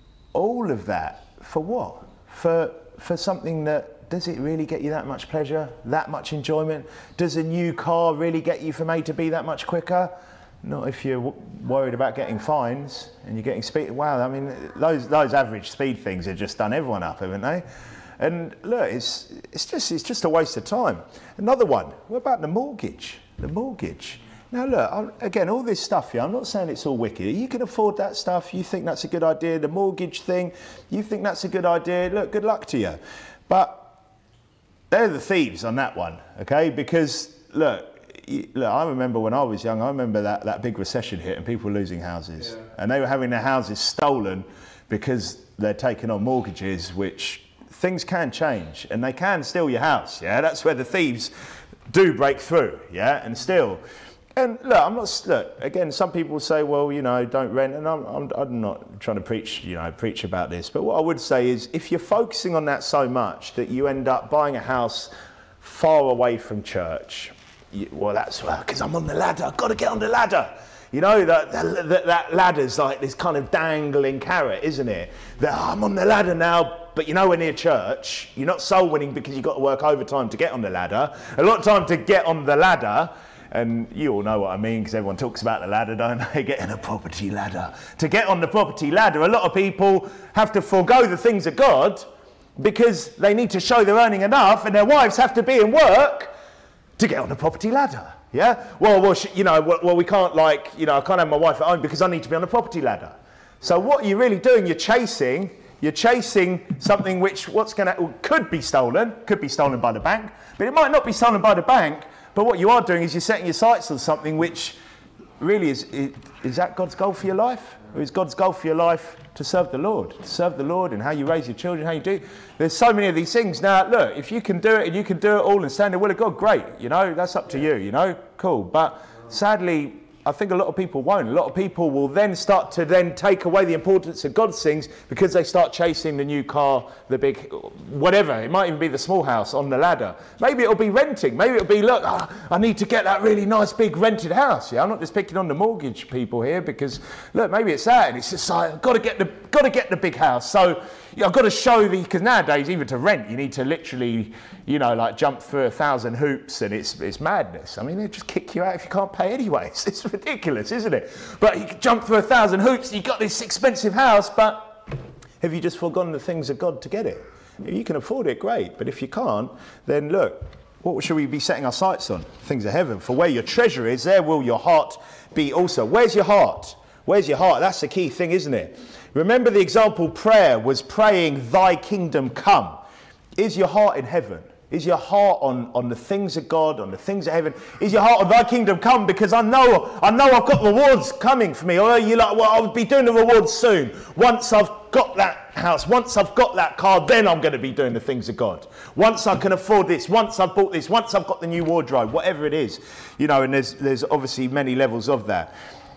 all of that, for what? For, for something that, does it really get you that much pleasure, that much enjoyment? Does a new car really get you from A to B that much quicker? Not if you're w worried about getting fines and you're getting speed. Wow, I mean, those those average speed things have just done everyone up, haven't they? And look, it's it's just it's just a waste of time. Another one. What about the mortgage? The mortgage. Now look, I'm, again, all this stuff here. I'm not saying it's all wicked. You can afford that stuff. You think that's a good idea. The mortgage thing. You think that's a good idea. Look, good luck to you. But they're the thieves on that one, okay? Because look. Look, I remember when I was young, I remember that, that big recession hit and people were losing houses. Yeah. And they were having their houses stolen because they're taking on mortgages, which things can change and they can steal your house, yeah? That's where the thieves do break through, yeah, and steal. And look, I'm not, look, again, some people say, well, you know, don't rent, and I'm, I'm, I'm not trying to preach, you know, preach about this, but what I would say is if you're focusing on that so much that you end up buying a house far away from church, You, well, that's because I'm on the ladder. I've got to get on the ladder. You know, that, that, that ladder's like this kind of dangling carrot, isn't it? That oh, I'm on the ladder now, but you know, we're near church. You're not soul winning because you've got to work overtime to get on the ladder. A lot of time to get on the ladder, and you all know what I mean because everyone talks about the ladder, don't they? Getting a property ladder. To get on the property ladder, a lot of people have to forego the things of God because they need to show they're earning enough, and their wives have to be in work to get on the property ladder, yeah? Well, well, you know, well, well, we can't like, you know, I can't have my wife at home because I need to be on the property ladder. So what you're really doing, you're chasing, you're chasing something which what's gonna, could be stolen, could be stolen by the bank, but it might not be stolen by the bank, but what you are doing is you're setting your sights on something which really is, is, is that God's goal for your life? Or is God's goal for your life to serve the Lord? To serve the Lord and how you raise your children, how you do. There's so many of these things. Now, look, if you can do it and you can do it all and stand in the will of God, great. You know, that's up to you, you know, cool. But sadly, I think a lot of people won't. A lot of people will then start to then take away the importance of God's things because they start chasing the new car, the big, whatever. It might even be the small house on the ladder. Maybe it'll be renting. Maybe it'll be, look, oh, I need to get that really nice big rented house. Yeah, I'm not just picking on the mortgage people here because, look, maybe it's that. And it's just like, I've got to get the, got to get the big house. So yeah, I've got to show the, because nowadays, even to rent, you need to literally, you know, like jump through a thousand hoops and it's, it's madness. I mean, they just kick you out if you can't pay anyway. It's, it's ridiculous, isn't it? But you can jump through a thousand hoops, you've got this expensive house, but have you just forgotten the things of God to get it? If you can afford it, great. But if you can't, then look, what should we be setting our sights on? Things of heaven. For where your treasure is, there will your heart be also. Where's your heart? Where's your heart? That's the key thing, isn't it? Remember the example prayer was praying, thy kingdom come. Is your heart in heaven? Is your heart on, on the things of God, on the things of heaven? Is your heart on thy kingdom come? Because I know, I know I've got rewards coming for me. Or are you like, well, I'll be doing the rewards soon. Once I've got that house, once I've got that car, then I'm going to be doing the things of God. Once I can afford this, once I've bought this, once I've got the new wardrobe, whatever it is. You know, and there's, there's obviously many levels of that.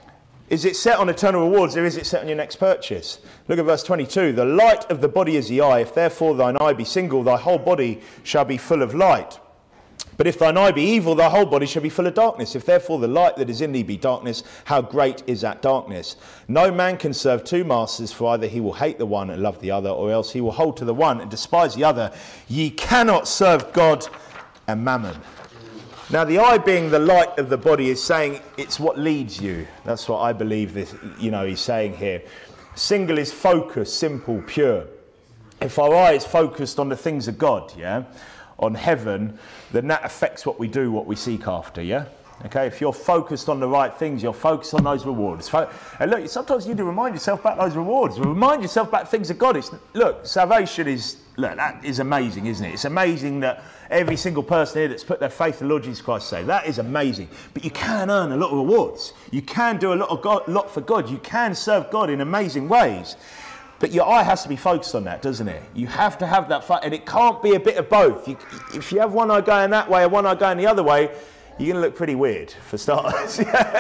Is it set on eternal rewards or is it set on your next purchase? Look at verse twenty-two. The light of the body is the eye. If therefore thine eye be single, thy whole body shall be full of light. But if thine eye be evil, thy whole body shall be full of darkness. If therefore the light that is in thee be darkness, how great is that darkness? No man can serve two masters, for either he will hate the one and love the other, or else he will hold to the one and despise the other. Ye cannot serve God and mammon. Now, the eye being the light of the body is saying it's what leads you. That's what I believe this, you know, he's saying here. Single is focus, simple, pure. If our eye is focused on the things of God, yeah, on heaven, then that affects what we do, what we seek after, yeah? Okay, if you're focused on the right things, you're focused on those rewards. And look, sometimes you need to remind yourself about those rewards. Remind yourself about things of God. It's, look, salvation is, look, that is amazing, isn't it? It's amazing that every single person here that's put their faith in the Lord Jesus Christ saved. That is amazing. But you can earn a lot of rewards. You can do a lot, of God, lot for God. You can serve God in amazing ways. But your eye has to be focused on that, doesn't it? You have to have that, and it can't be a bit of both. You, if you have one eye going that way and one eye going the other way, you're going to look pretty weird, for starters.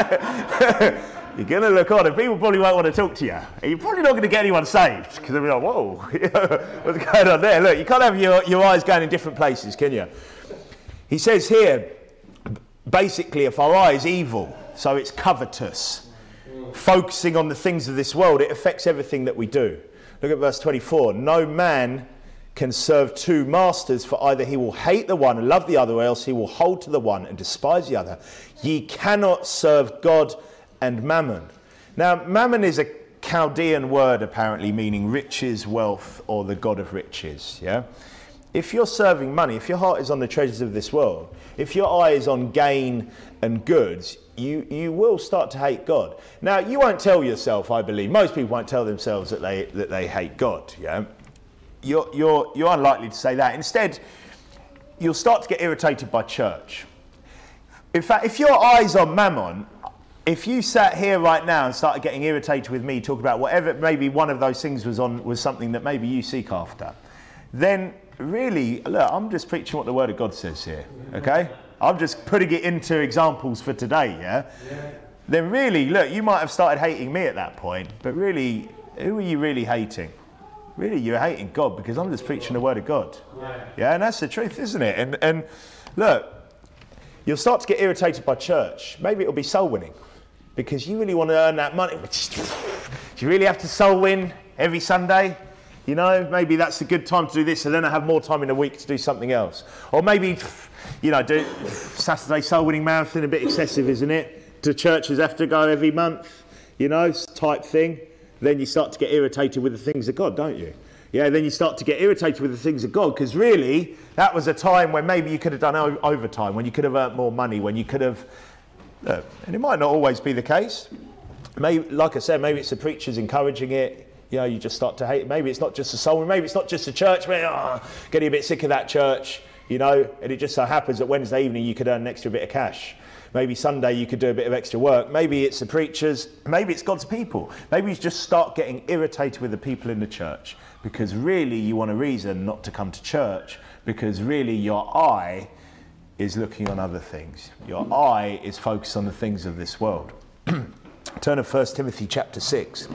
You're going to look odd, and people probably won't want to talk to you. And you're probably not going to get anyone saved, because they'll be like, whoa, what's going on there? Look, you can't have your, your eyes going in different places, can you? He says here, basically, if our eye is evil, so it's covetous, focusing on the things of this world, it affects everything that we do. Look at verse twenty-four. No man can serve two masters, for either he will hate the one and love the other, or else he will hold to the one and despise the other. Ye cannot serve God and mammon. Now, mammon is a Chaldean word, apparently, meaning riches, wealth, or the god of riches, yeah? If you're serving money, if your heart is on the treasures of this world, if your eye is on gain and goods, you, you will start to hate God. Now, you won't tell yourself, I believe, most people won't tell themselves that they, that they hate God, yeah? You're, you're, you're unlikely to say that. Instead, you'll start to get irritated by church. In fact, if your eye's on mammon, if you sat here right now and started getting irritated with me talking about whatever maybe one of those things was on was something that maybe you seek after, then really, look, I'm just preaching what the Word of God says here, okay? I'm just putting it into examples for today, yeah? yeah? Then really, look, you might have started hating me at that point, but really, who are you really hating? Really, you're hating God, because I'm just preaching the Word of God. Yeah, yeah, and that's the truth, isn't it? And, and look, you'll start to get irritated by church. Maybe it'll be soul winning, because you really want to earn that money. Do you really have to soul win every Sunday? You know, maybe that's a good time to do this, and then I have more time in a week to do something else. Or maybe, you know, do Saturday soul winning marathon, a bit excessive, isn't it? Do churches have to go every month, you know, type thing? Then you start to get irritated with the things of God, don't you? Yeah, then you start to get irritated with the things of God, because really, that was a time when maybe you could have done overtime, when you could have earned more money, when you could have, uh, and it might not always be the case. Maybe, like I said, maybe it's the preachers encouraging it. You know, you just start to hate it. Maybe it's not just the soul, maybe it's not just the church, where, oh, getting a bit sick of that church, you know, and it just so happens that Wednesday evening you could earn an extra bit of cash. Maybe Sunday you could do a bit of extra work. Maybe it's the preachers. Maybe it's God's people. Maybe you just start getting irritated with the people in the church, because really you want a reason not to come to church, because really your eye is looking on other things. Your eye is focused on the things of this world. Turn to First Timothy chapter six.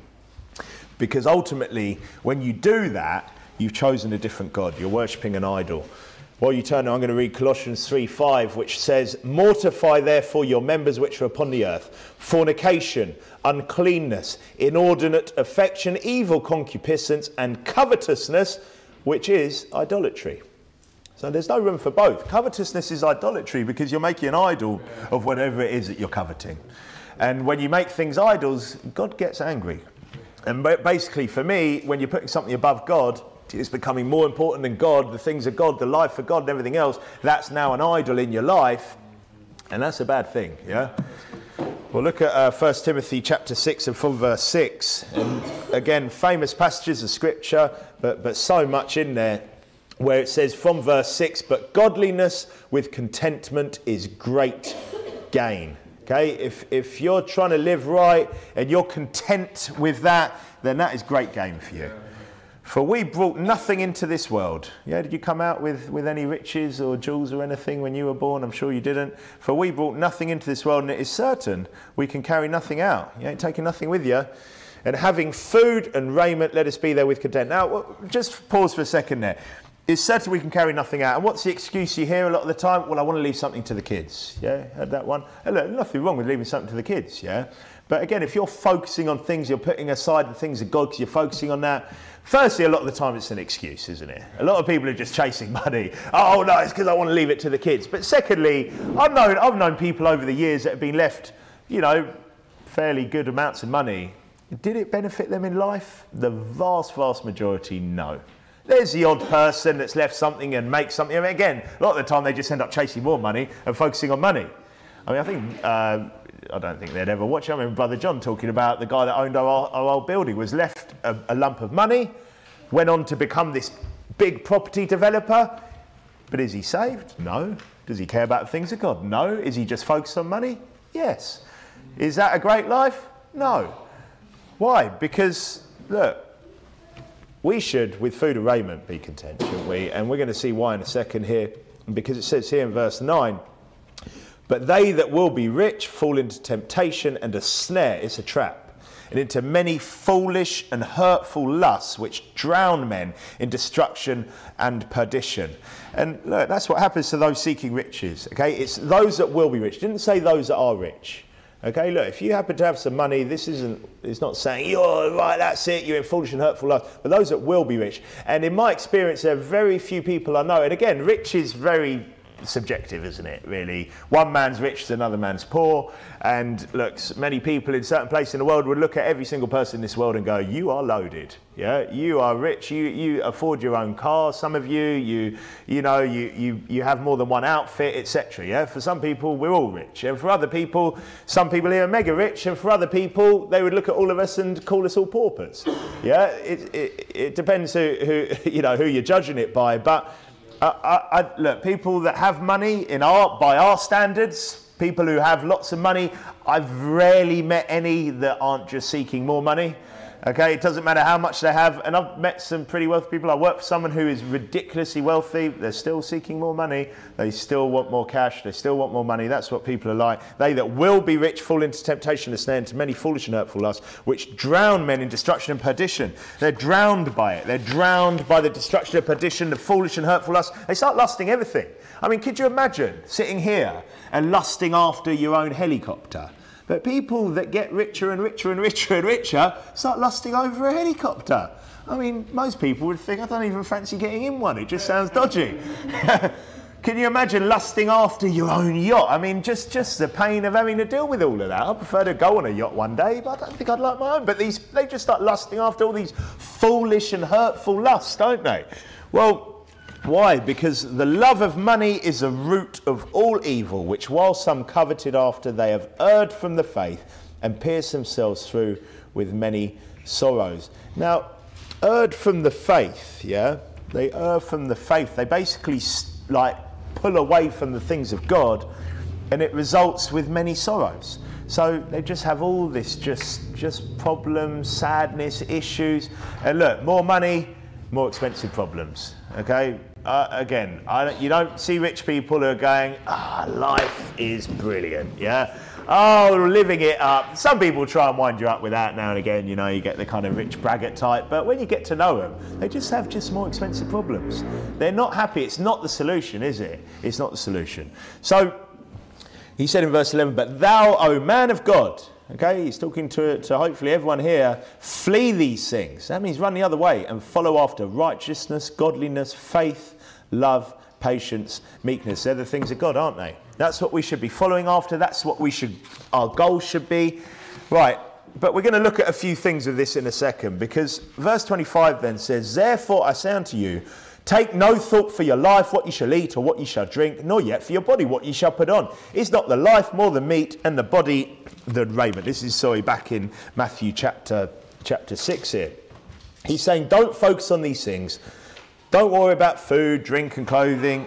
Because ultimately, when you do that, you've chosen a different God. You're worshipping an idol. While you turn, I'm going to read Colossians three five, which says, mortify therefore your members which are upon the earth, fornication, uncleanness, inordinate affection, evil concupiscence, and covetousness, which is idolatry. So there's no room for both. Covetousness is idolatry, because you're making an idol of whatever it is that you're coveting. And when you make things idols, God gets angry. And basically, for me, when you're putting something above God, it's becoming more important than God, the things of God, the life of God and everything else. That's now an idol in your life, and that's a bad thing, yeah? Well, look at uh, First Timothy chapter six and from verse six. And again, famous passages of scripture, but, but so much in there, where it says from verse six, but godliness with contentment is great gain. Okay, if, if you're trying to live right and you're content with that, then that is great gain for you. For we brought nothing into this world. Yeah, did you come out with, with any riches or jewels or anything when you were born? I'm sure you didn't. For we brought nothing into this world, and it is certain we can carry nothing out. You ain't taking nothing with you. And having food and raiment, let us be there with content. Now, just pause for a second there. it's certain we can carry nothing out. And what's the excuse you hear a lot of the time? Well, I want to leave something to the kids. Yeah, heard that one? And look, nothing wrong with leaving something to the kids, yeah? But again, if you're focusing on things, you're putting aside the things of God because you're focusing on that, firstly, a lot of the time it's an excuse, isn't it? A lot of people are just chasing money. Oh, no, it's because I want to leave it to the kids. But secondly, I've known, I've known people over the years that have been left, you know, fairly good amounts of money. Did it benefit them in life? The vast, vast majority, no. There's the odd person that's left something and makes something. I mean, again, a lot of the time they just end up chasing more money and focusing on money. I mean, I think, uh, I don't think they'd ever watch it. I remember Brother John talking about the guy that owned our, our old building, was left a, a lump of money, went on to become this big property developer. But is he saved? No. Does he care about the things of God? No. Is he just focused on money? Yes. Is that a great life? No. Why? Because, look, we should, with food and raiment, be content, shouldn't we? And we're going to see why in a second here, because it says here in verse nine, but they that will be rich fall into temptation and a snare, it's a trap, and into many foolish and hurtful lusts, which drown men in destruction and perdition. And look, that's what happens to those seeking riches, okay? It's those that will be rich. It didn't say those that are rich. Okay, look, if you happen to have some money, this isn't, it's not saying, you're right, that's it, you're in foolish and hurtful lust, but those that will be rich. And in my experience, there are very few people I know, and again, rich is very subjective, isn't it, really? One man's rich, another man's poor, and look, many people in certain places in the world would look at every single person in this world and go, you are loaded, yeah, you are rich, you you afford your own car, some of you, you you know, you you you have more than one outfit, etc. Yeah, for some people, we're all rich, and for other people, some people here are mega rich, and for other people, they would look at all of us and call us all paupers. Yeah, it it, it depends who, who you know who you're judging it by, but Uh, I, I, look, people that have money in our, by our standards, people who have lots of money, I've rarely met any that aren't just seeking more money. Okay, it doesn't matter how much they have, and I've met some pretty wealthy people. I work for someone who is ridiculously wealthy. They're still seeking more money. They still want more cash. They still want more money. That's what people are like. They that will be rich fall into temptation and snare, into many foolish and hurtful lusts, which drown men in destruction and perdition. They're drowned by it. They're drowned by the destruction and perdition, the foolish and hurtful lusts. They start lusting everything. I mean, could you imagine sitting here and lusting after your own helicopter? But people that get richer and richer and richer and richer start lusting over a helicopter. I mean, most people would think, I don't even fancy getting in one. It just sounds dodgy. Can you imagine lusting after your own yacht? I mean, just, just the pain of having to deal with all of that. I prefer to go on a yacht one day, but I don't think I'd like my own. But these, they just start lusting after all these foolish and hurtful lusts, don't they? Well, why? Because the love of money is a root of all evil, which while some coveted after, they have erred from the faith and pierced themselves through with many sorrows. Now, erred from the faith, yeah? They err from the faith. They basically, like, pull away from the things of God, and it results with many sorrows. So they just have all this just, just problems, sadness, issues. And look, more money, more expensive problems, okay? Uh, again, I, you don't see rich people who are going, ah, life is brilliant, yeah? Oh, living it up. Some people try and wind you up with that now and again, you know, you get the kind of rich braggart type, but when you get to know them, they just have just more expensive problems. They're not happy. It's not the solution, is it? It's not the solution. So, he said in verse eleven, but thou, O man of God, okay, he's talking to, to hopefully everyone here, flee these things. That means run the other way and follow after righteousness, godliness, faith, love, patience, meekness. They're the things of God, aren't they? That's what we should be following after. That's what we should, our goal should be. Right, but we're going to look at a few things of this in a second, because verse twenty-five then says, therefore I say unto you, take no thought for your life, what ye shall eat or what ye shall drink, nor yet for your body, what ye shall put on. Is not the life more than meat, and the body than raiment? This is, sorry, back in Matthew chapter, chapter six here. He's saying, don't focus on these things. Don't worry about food, drink and clothing,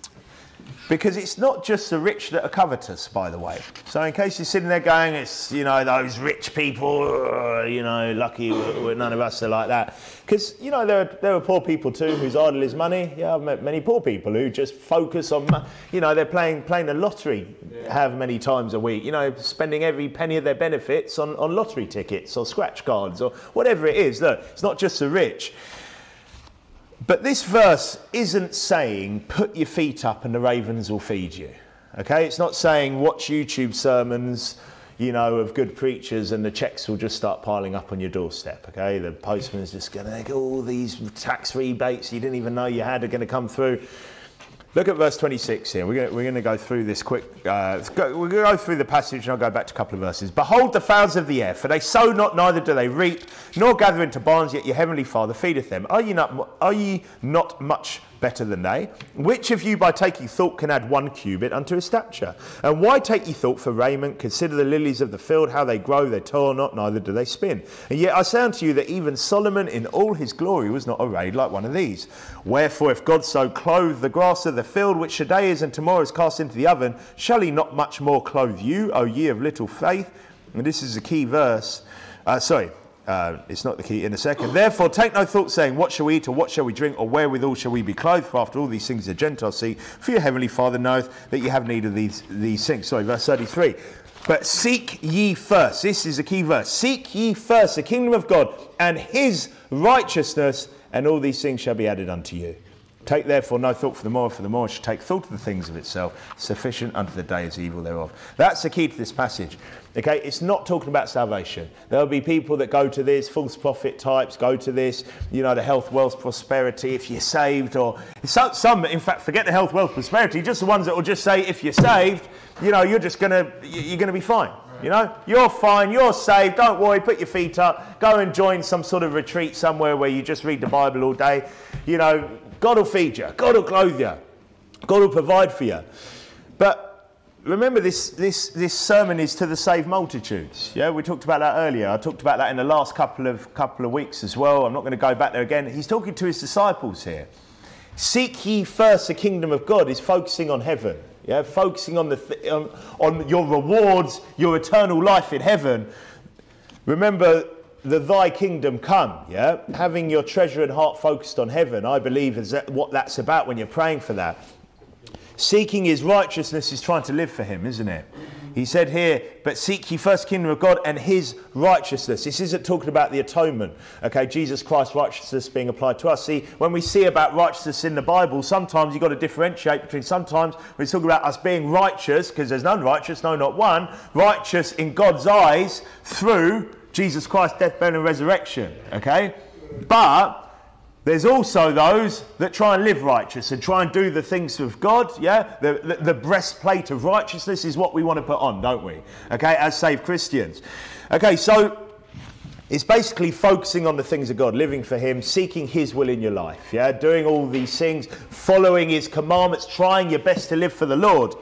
because it's not just the rich that are covetous, by the way. So in case you're sitting there going, it's, you know, those rich people, uh, you know, lucky we're, none of us are like that. Because, you know, there are, there are poor people too whose idol is money. Yeah, I've met many poor people who just focus on, you know, they're playing playing the lottery yeah. however many times a week, you know, spending every penny of their benefits on, on lottery tickets or scratch cards or whatever it is. Look, it's not just the rich. But this verse isn't saying put your feet up and the ravens will feed you. Okay, it's not saying watch YouTube sermons, you know, of good preachers and the checks will just start piling up on your doorstep. Okay, the postman's just going to go, all these tax rebates you didn't even know you had are going to come through. Look at verse twenty-six here. We're going, we're going to go through this quick. Uh, go, we're going to go through the passage and I'll go back to a couple of verses. Behold the fowls of the air, for they sow not, neither do they reap, nor gather into barns, yet your heavenly Father feedeth them. Are ye not, are ye not much better than they? Which of you by taking thought can add one cubit unto his stature? And why take ye thought for raiment? Consider the lilies of the field, how they grow, they toil not, neither do they spin. And yet I say unto you that even Solomon in all his glory was not arrayed like one of these. Wherefore if God so clothe the grass of the field, which today is and tomorrow is cast into the oven, shall he not much more clothe you, O ye of little faith? And this is a key verse. Uh, sorry. Uh, it's not the key in a second. Therefore take no thought saying, what shall we eat, or what shall we drink, or wherewithal shall we be clothed? For after all these things the Gentiles seek. For your heavenly Father knoweth that you have need of these, these things. Sorry, verse thirty-three. But seek ye first, this is a key verse, seek ye first the kingdom of God and his righteousness, and all these things shall be added unto you. Take therefore no thought for the morrow, for the morrow shall take thought of the things of itself. Sufficient unto the day is evil thereof. That's the key to this passage. Okay, it's not talking about salvation. There'll be people that go to this, false prophet types, go to this, you know, the health, wealth, prosperity, if you're saved, or some, some in fact, forget the health, wealth, prosperity, just the ones that will just say, if you're saved, you know, you're just going to, you're going to be fine. You know, you're fine, you're saved, don't worry, put your feet up, go and join some sort of retreat somewhere where you just read the Bible all day. You know, God will feed you, God will clothe you, God will provide for you. But remember, this, this, this sermon is to the saved multitudes. Yeah, we talked about that earlier. I talked about that in the last couple of, couple of weeks as well. I'm not going to go back there again. He's talking to his disciples here. Seek ye first the kingdom of God is focusing on heaven. Yeah, focusing on the th on, on your rewards, your eternal life in heaven. Remember the thy kingdom come, yeah? Having your treasure and heart focused on heaven, I believe is that what that's about when you're praying for that. Seeking his righteousness is trying to live for him, isn't it? He said here, but seek ye first the kingdom of God and his righteousness. This isn't talking about the atonement. Okay, Jesus Christ's righteousness being applied to us. See, when we see about righteousness in the Bible, sometimes you've got to differentiate between sometimes we're talking about us being righteous, because there's none righteous, no, not one. Righteous in God's eyes through Jesus Christ's death, burial and resurrection. Okay? But there's also those that try and live righteous and try and do the things of God, yeah? The, the, the breastplate of righteousness is what we want to put on, don't we? Okay, as saved Christians. Okay, so it's basically focusing on the things of God, living for him, seeking his will in your life, yeah? Doing all these things, following his commandments, trying your best to live for the Lord.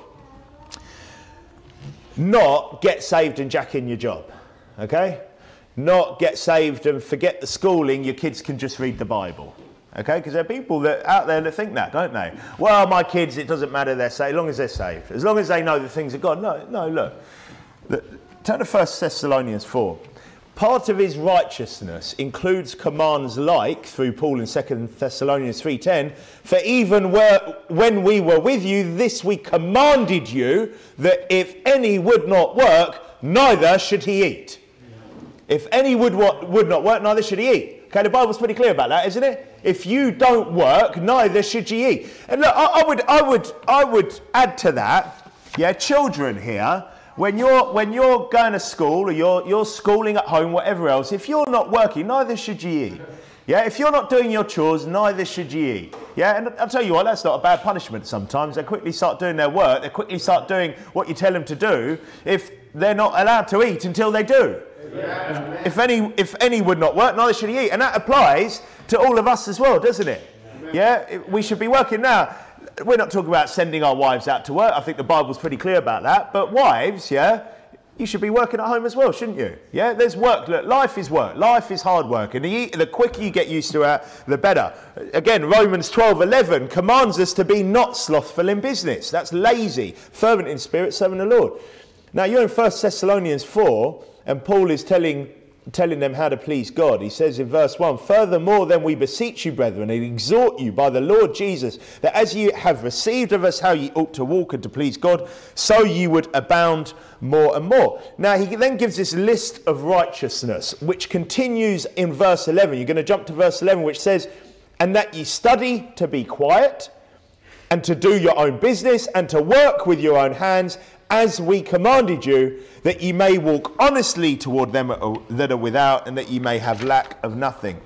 Not get saved and jack in your job, okay? Not get saved and forget the schooling, your kids can just read the Bible. Okay, because there are people that out there that think that, don't they? Well, my kids, it doesn't matter, they're saved, as long as they're saved. As long as they know the things of God. No, no, look. look turn to First Thessalonians four. Part of his righteousness includes commands like, through Paul in Second Thessalonians three ten, for even where, when we were with you, this we commanded you, that if any would not work, neither should he eat. If any would, would not work, neither should he eat. Okay, the Bible's pretty clear about that, isn't it? If you don't work, neither should ye eat. And look, I, I would, I would, I would add to that. Yeah, children here, when you're when you're going to school or you're you're schooling at home, whatever else, if you're not working, neither should ye eat. Yeah, if you're not doing your chores, neither should ye eat. Yeah, and I'll tell you what, that's not a bad punishment sometimes. They quickly start doing their work. They quickly start doing what you tell them to do if they're not allowed to eat until they do. Yeah. If, if any if any would not work, neither should he eat. And that applies to all of us as well, doesn't it? Yeah, yeah? We should be working now. We're not talking about sending our wives out to work. I think the Bible's pretty clear about that. But wives, yeah, you should be working at home as well, shouldn't you? Yeah, there's work. Look, life is work. Life is hard work. And the, the quicker you get used to it, the better. Again, Romans twelve eleven commands us to be not slothful in business. That's lazy, fervent in spirit, serving the Lord. Now, you're in First Thessalonians four, and Paul is telling, telling them how to please God. He says in verse one, furthermore, then we beseech you, brethren, and exhort you by the Lord Jesus, that as you have received of us how ye ought to walk and to please God, so ye would abound more and more. Now, he then gives this list of righteousness, which continues in verse eleven. You're going to jump to verse eleven, which says, and that ye study to be quiet, and to do your own business, and to work with your own hands, as we commanded you, that ye may walk honestly toward them that are without, and that ye may have lack of nothing.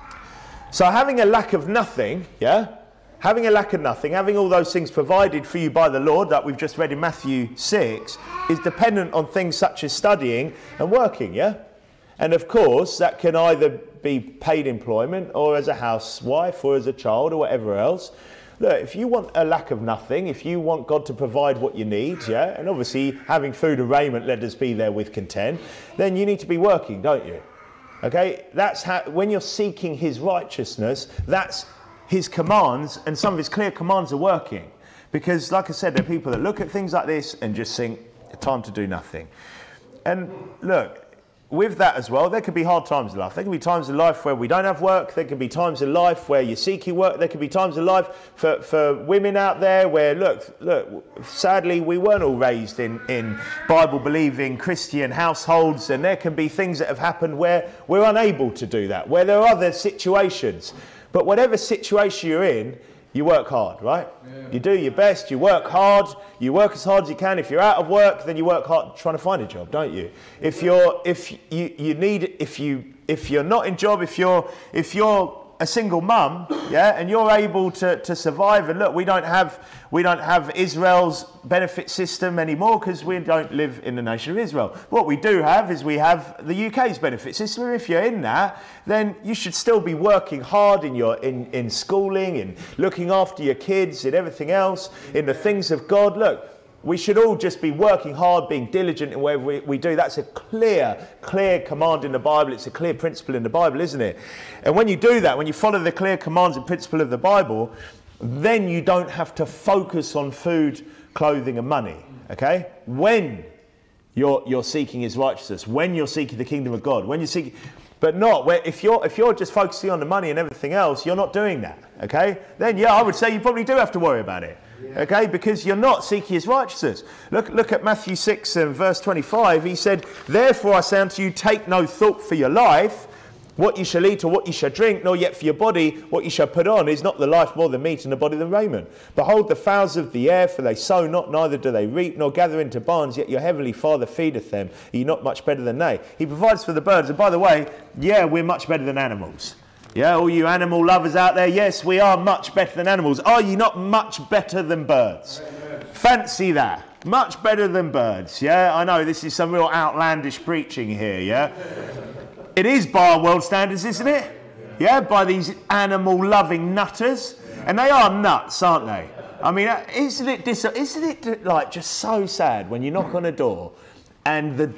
So having a lack of nothing, yeah, having a lack of nothing, having all those things provided for you by the Lord that we've just read in Matthew six, is dependent on things such as studying and working, yeah? And of course, that can either be paid employment, or as a housewife, or as a child, or whatever else. Look, if you want a lack of nothing, if you want God to provide what you need, yeah, and obviously having food and raiment, let us be there with content, then you need to be working, don't you? Okay, that's how, when you're seeking his righteousness, that's his commands, and some of his clear commands are working. Because, like I said, there are people that look at things like this and just think, time to do nothing. And look, with that as well, there could be hard times in life. There can be times in life where we don't have work. There can be times in life where you're seeking work. There can be times in life for, for women out there where, look, look, sadly, we weren't all raised in, in Bible-believing Christian households, and there can be things that have happened where we're unable to do that, where there are other situations. But whatever situation you're in, you work hard, right? Yeah. You do your best, you work hard, you work as hard as you can. If you're out of work, then you work hard trying to find a job, don't you? If you're, if you, you need, if you, if you're not in job, if you're, if you're a single mum, yeah, and you're able to, to survive, and look, we don't have, we don't have Israel's benefit system anymore because we don't live in the nation of Israel. What we do have is we have the U K's benefit system. If you're in that, then you should still be working hard in your in, in schooling, in looking after your kids, and everything else, in the things of God. Look, we should all just be working hard, being diligent in whatever we, we do. That's a clear, clear command in the Bible. It's a clear principle in the Bible, isn't it? And when you do that, when you follow the clear commands and principle of the Bible, then you don't have to focus on food, clothing and money, okay? When you're, you're seeking his righteousness, when you're seeking the kingdom of God, when you're seeking... But not where if you're if you're just focusing on the money and everything else, you're not doing that, okay? Then yeah, I would say you probably do have to worry about it, okay? Because you're not seeking his righteousness. Look look at Matthew six and verse twenty-five. He said, "Therefore I say unto you, take no thought for your life, what you shall eat or what you shall drink, nor yet for your body what you shall put on. Is not the life more than meat, and the body than raiment? Behold the fowls of the air, for they sow not, neither do they reap, nor gather into barns, yet your heavenly Father feedeth them. Are ye not much better than they?" He provides for the birds. And by the way, yeah, we're much better than animals. Yeah, all you animal lovers out there, yes, we are much better than animals. Are ye not much better than birds? Amen. Fancy that. Much better than birds, yeah? I know this is some real outlandish preaching here, yeah? It is by our world standards, isn't it? Yeah, by these animal-loving nutters. And they are nuts, aren't they? I mean, isn't it, dis- isn't it like just so sad when you knock on a door and the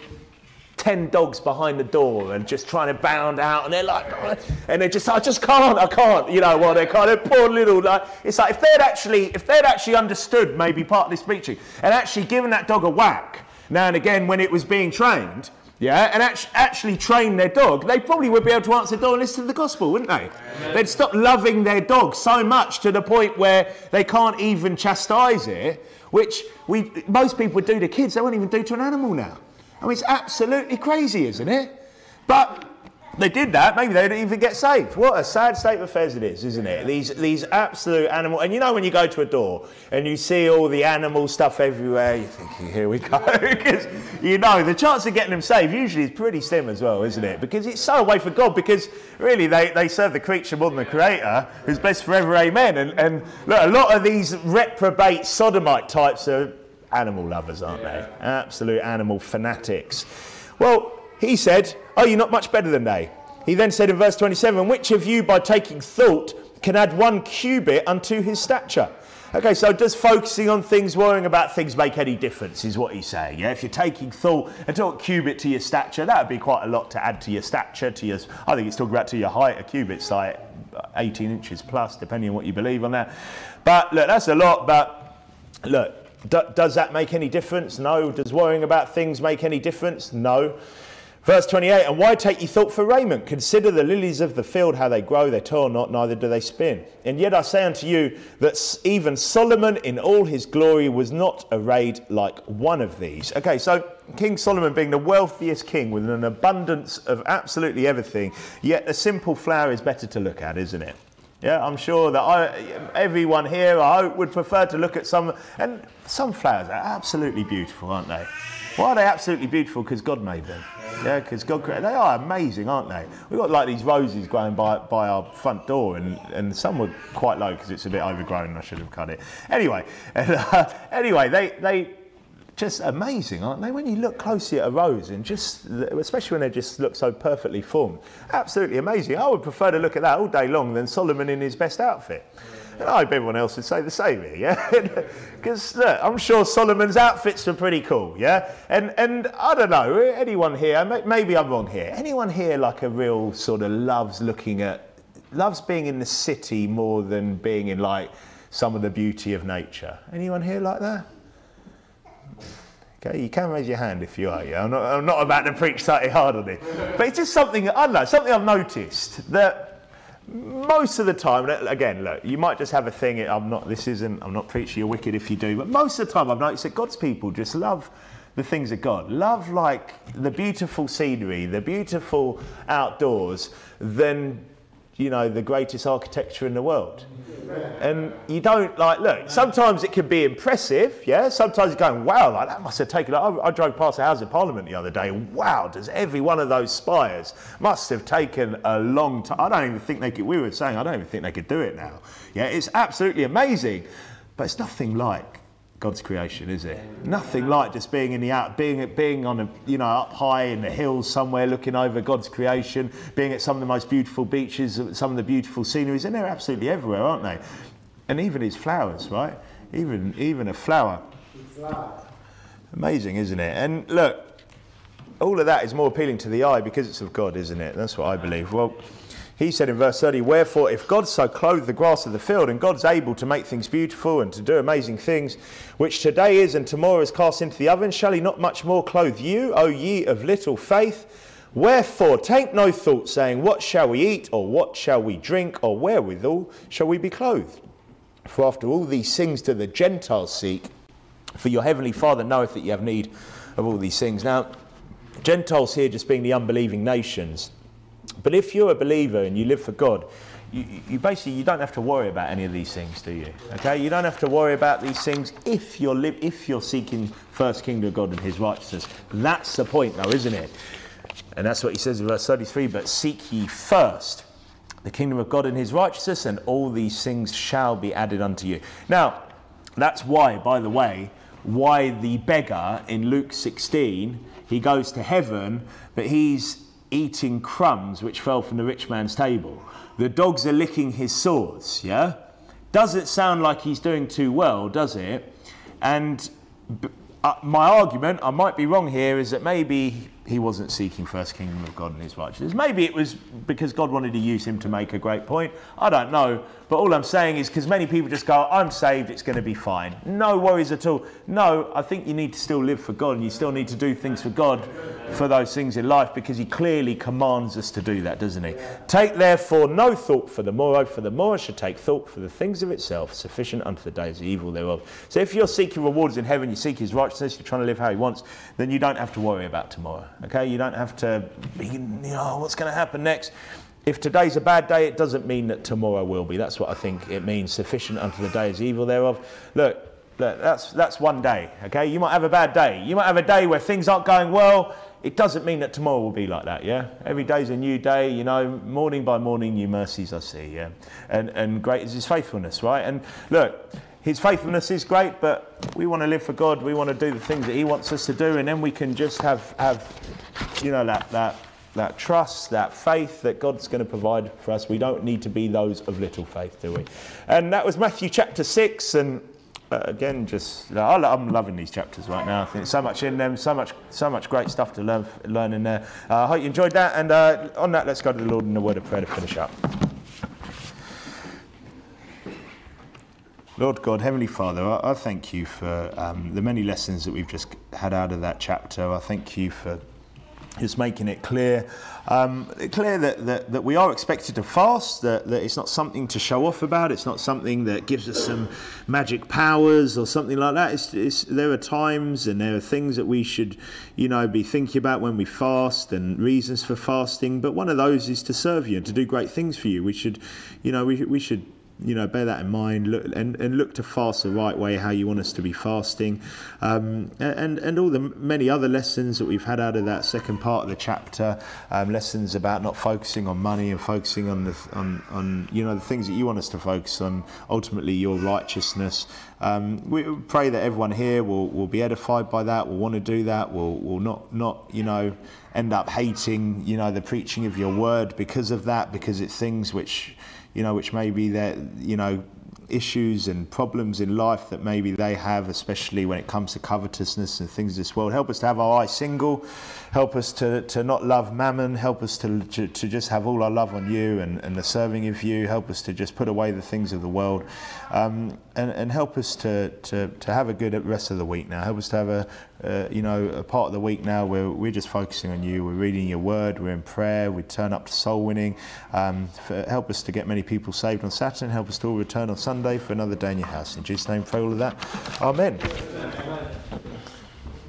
ten dogs behind the door are just trying to bound out, and they're like, and they're just, I just can't, I can't, you know, well, they're kind of poor little, like, it's like if they'd actually, if they'd actually understood maybe part of this preaching and actually given that dog a whack now and again when it was being trained, yeah, and act- actually train their dog, they probably would be able to answer the door and listen to the gospel, wouldn't they? Amen. They'd stop loving their dog so much to the point where they can't even chastise it, which we most people would do to kids, they won't even do to an animal now. I mean, it's absolutely crazy, isn't it? But they did that, maybe they didn't even get saved. What a sad state of affairs it is, isn't it? These these absolute animal... And you know when you go to a door and you see all the animal stuff everywhere, you're thinking, here we go. Because, you know, the chance of getting them saved usually is pretty slim as well, isn't it? Because it's so away from God, because really they, they serve the creature more than the creator, who's blessed forever, amen. And, and look, a lot of these reprobate sodomite types are animal lovers, aren't they? Absolute animal fanatics. Well, he said, "Oh, you're not much better than they." He then said in verse twenty-seven, "Which of you by taking thought can add one cubit unto his stature?" Okay, so does focusing on things, worrying about things make any difference, is what he's saying. Yeah, if you're taking thought and talk cubit to your stature, that would be quite a lot to add to your stature, to your, I think it's talking about to your height. A cubit's like eighteen inches plus, depending on what you believe on that. But look, that's a lot, but look, do, does that make any difference? No. Does worrying about things make any difference? No. Verse twenty-eight, "And why take ye thought for raiment? Consider the lilies of the field, how they grow, they toil not, neither do they spin. And yet I say unto you that even Solomon in all his glory was not arrayed like one of these." Okay, so King Solomon being the wealthiest king with an abundance of absolutely everything, yet a simple flower is better to look at, isn't it? Yeah, I'm sure that I, everyone here, I hope, would prefer to look at some, and some flowers are absolutely beautiful, aren't they? Why are they absolutely beautiful? Because God made them. Yeah, because God created. They are amazing, aren't they? We've got like these roses growing by by our front door, and, and some were quite low because it's a bit overgrown and I should have cut it. Anyway, and, uh, anyway, they they just amazing, aren't they? When you look closely at a rose, and just especially when they just look so perfectly formed, absolutely amazing. I would prefer to look at that all day long than Solomon in his best outfit. And I hope everyone else would say the same here, yeah? Because look, I'm sure Solomon's outfits were pretty cool, yeah? And and I don't know, anyone here, maybe I'm wrong here, anyone here like a real sort of loves looking at, loves being in the city more than being in like some of the beauty of nature? Anyone here like that? Okay, you can raise your hand if you are, yeah? I'm not, I'm not about to preach slightly hard on it. But it's just something, I don't know, something I've noticed that most of the time, again, look, you might just have a thing, I'm not, this isn't, I'm not preaching you're wicked if you do, but most of the time I've noticed that God's people just love the things of God, love like the beautiful scenery, the beautiful outdoors, than, you know, the greatest architecture in the world. And you don't like, look, sometimes it can be impressive, yeah? Sometimes you're going, wow, like that must have taken, like, I, I drove past the House of Parliament the other day, wow, does every one of those spires must have taken a long time. I don't even think they could, we were saying, I don't even think they could do it now. Yeah, it's absolutely amazing, but it's nothing like God's creation, is it? Nothing like just being in the out, being being on a, you know, up high in the hills somewhere, looking over God's creation, being at some of the most beautiful beaches, some of the beautiful sceneries, and they're absolutely everywhere, aren't they? And even his flowers, right? Even even a flower. Amazing, isn't it? And look, all of that is more appealing to the eye because it's of God, isn't it? That's what I believe. Well, he said in verse thirty, wherefore, if God so clothe the grass of the field, and God's able to make things beautiful and to do amazing things, which today is and tomorrow is cast into the oven, shall he not much more clothe you, O ye of little faith? Wherefore, take no thought, saying, what shall we eat, or what shall we drink, or wherewithal shall we be clothed? For after all these things do the Gentiles seek, for your heavenly Father knoweth that you have need of all these things. Now, Gentiles here just being the unbelieving nations. But if you're a believer and you live for God, you, you basically, you don't have to worry about any of these things, do you? Okay, you don't have to worry about these things if you're li- if you're seeking first kingdom of God and his righteousness. That's the point though, isn't it? And that's what he says in verse thirty-three, but seek ye first the kingdom of God and his righteousness, and all these things shall be added unto you. Now, that's why, by the way, why the beggar in Luke sixteen, he goes to heaven, but he's eating crumbs which fell from the rich man's table. The dogs are licking his sores, yeah? Doesn't sound like he's doing too well, does it? And uh, my argument, I might be wrong here, is that maybe he wasn't seeking first kingdom of God and his righteousness. Maybe it was because God wanted to use him to make a great point. I don't know. But all I'm saying is because many people just go, I'm saved, it's going to be fine. No worries at all. No, I think you need to still live for God, and you still need to do things for God for those things in life, because he clearly commands us to do that, doesn't he? Take therefore no thought for the morrow, for the morrow should take thought for the things of itself, sufficient unto the days of evil thereof. So if you're seeking rewards in heaven, you seek his righteousness, you're trying to live how he wants, then you don't have to worry about tomorrow. Okay, you don't have to be, you know, what's going to happen next? If today's a bad day, it doesn't mean that tomorrow will be. That's what I think it means, sufficient unto the days evil thereof. Look, look, that's that's one day, okay? You might have a bad day. You might have a day where things aren't going well. It doesn't mean that tomorrow will be like that, yeah? Every day's a new day, you know, morning by morning, new mercies I see, yeah? And, and great is his faithfulness, right? And look, his faithfulness is great, but we want to live for God. We want to do the things that he wants us to do, and then we can just have, have you know, that, that, that trust, that faith that God's going to provide for us. We don't need to be those of little faith, do we? And that was Matthew chapter six, and uh, again, just uh, I'm loving these chapters right now. I think so much in them, so much, so much great stuff to learn, learn in there. I uh, hope you enjoyed that, and uh, on that, let's go to the Lord in a word of prayer to finish up. Lord God, Heavenly Father, I, I thank you for um, the many lessons that we've just had out of that chapter. I thank you for Just making it clear, um, clear that, that, that we are expected to fast, that, that it's not something to show off about, it's not something that gives us some magic powers or something like that. It's, it's, there are times and there are things that we should, you know, be thinking about when we fast and reasons for fasting, but one of those is to serve you and to do great things for you. We should, you know, we, we should you know, bear that in mind, look, and, and look to fast the right way, how you want us to be fasting, um, and, and all the many other lessons that we've had out of that second part of the chapter, um, lessons about not focusing on money and focusing on, the, on, on, you know, the things that you want us to focus on, ultimately your righteousness. Um, we pray that everyone here will, will be edified by that, will want to do that, will, will not, not, you know, end up hating, you know, the preaching of your word because of that, because it's things which, you know, which maybe they're, you know, issues and problems in life that maybe they have, especially when it comes to covetousness and things of this world. Help us to have our eyes single, help us to, to not love mammon, help us to, to, to just have all our love on you and, and the serving of you, help us to just put away the things of the world, um, and, and help us to, to, to have a good rest of the week now. Help us to have a, uh, you know, a part of the week now where we're just focusing on you, we're reading your word, we're in prayer, we turn up to soul winning. Um, for, help us to get many people saved on Saturday, and help us to all return on Sunday for another day in your house. In Jesus' name, pray all of that. Amen.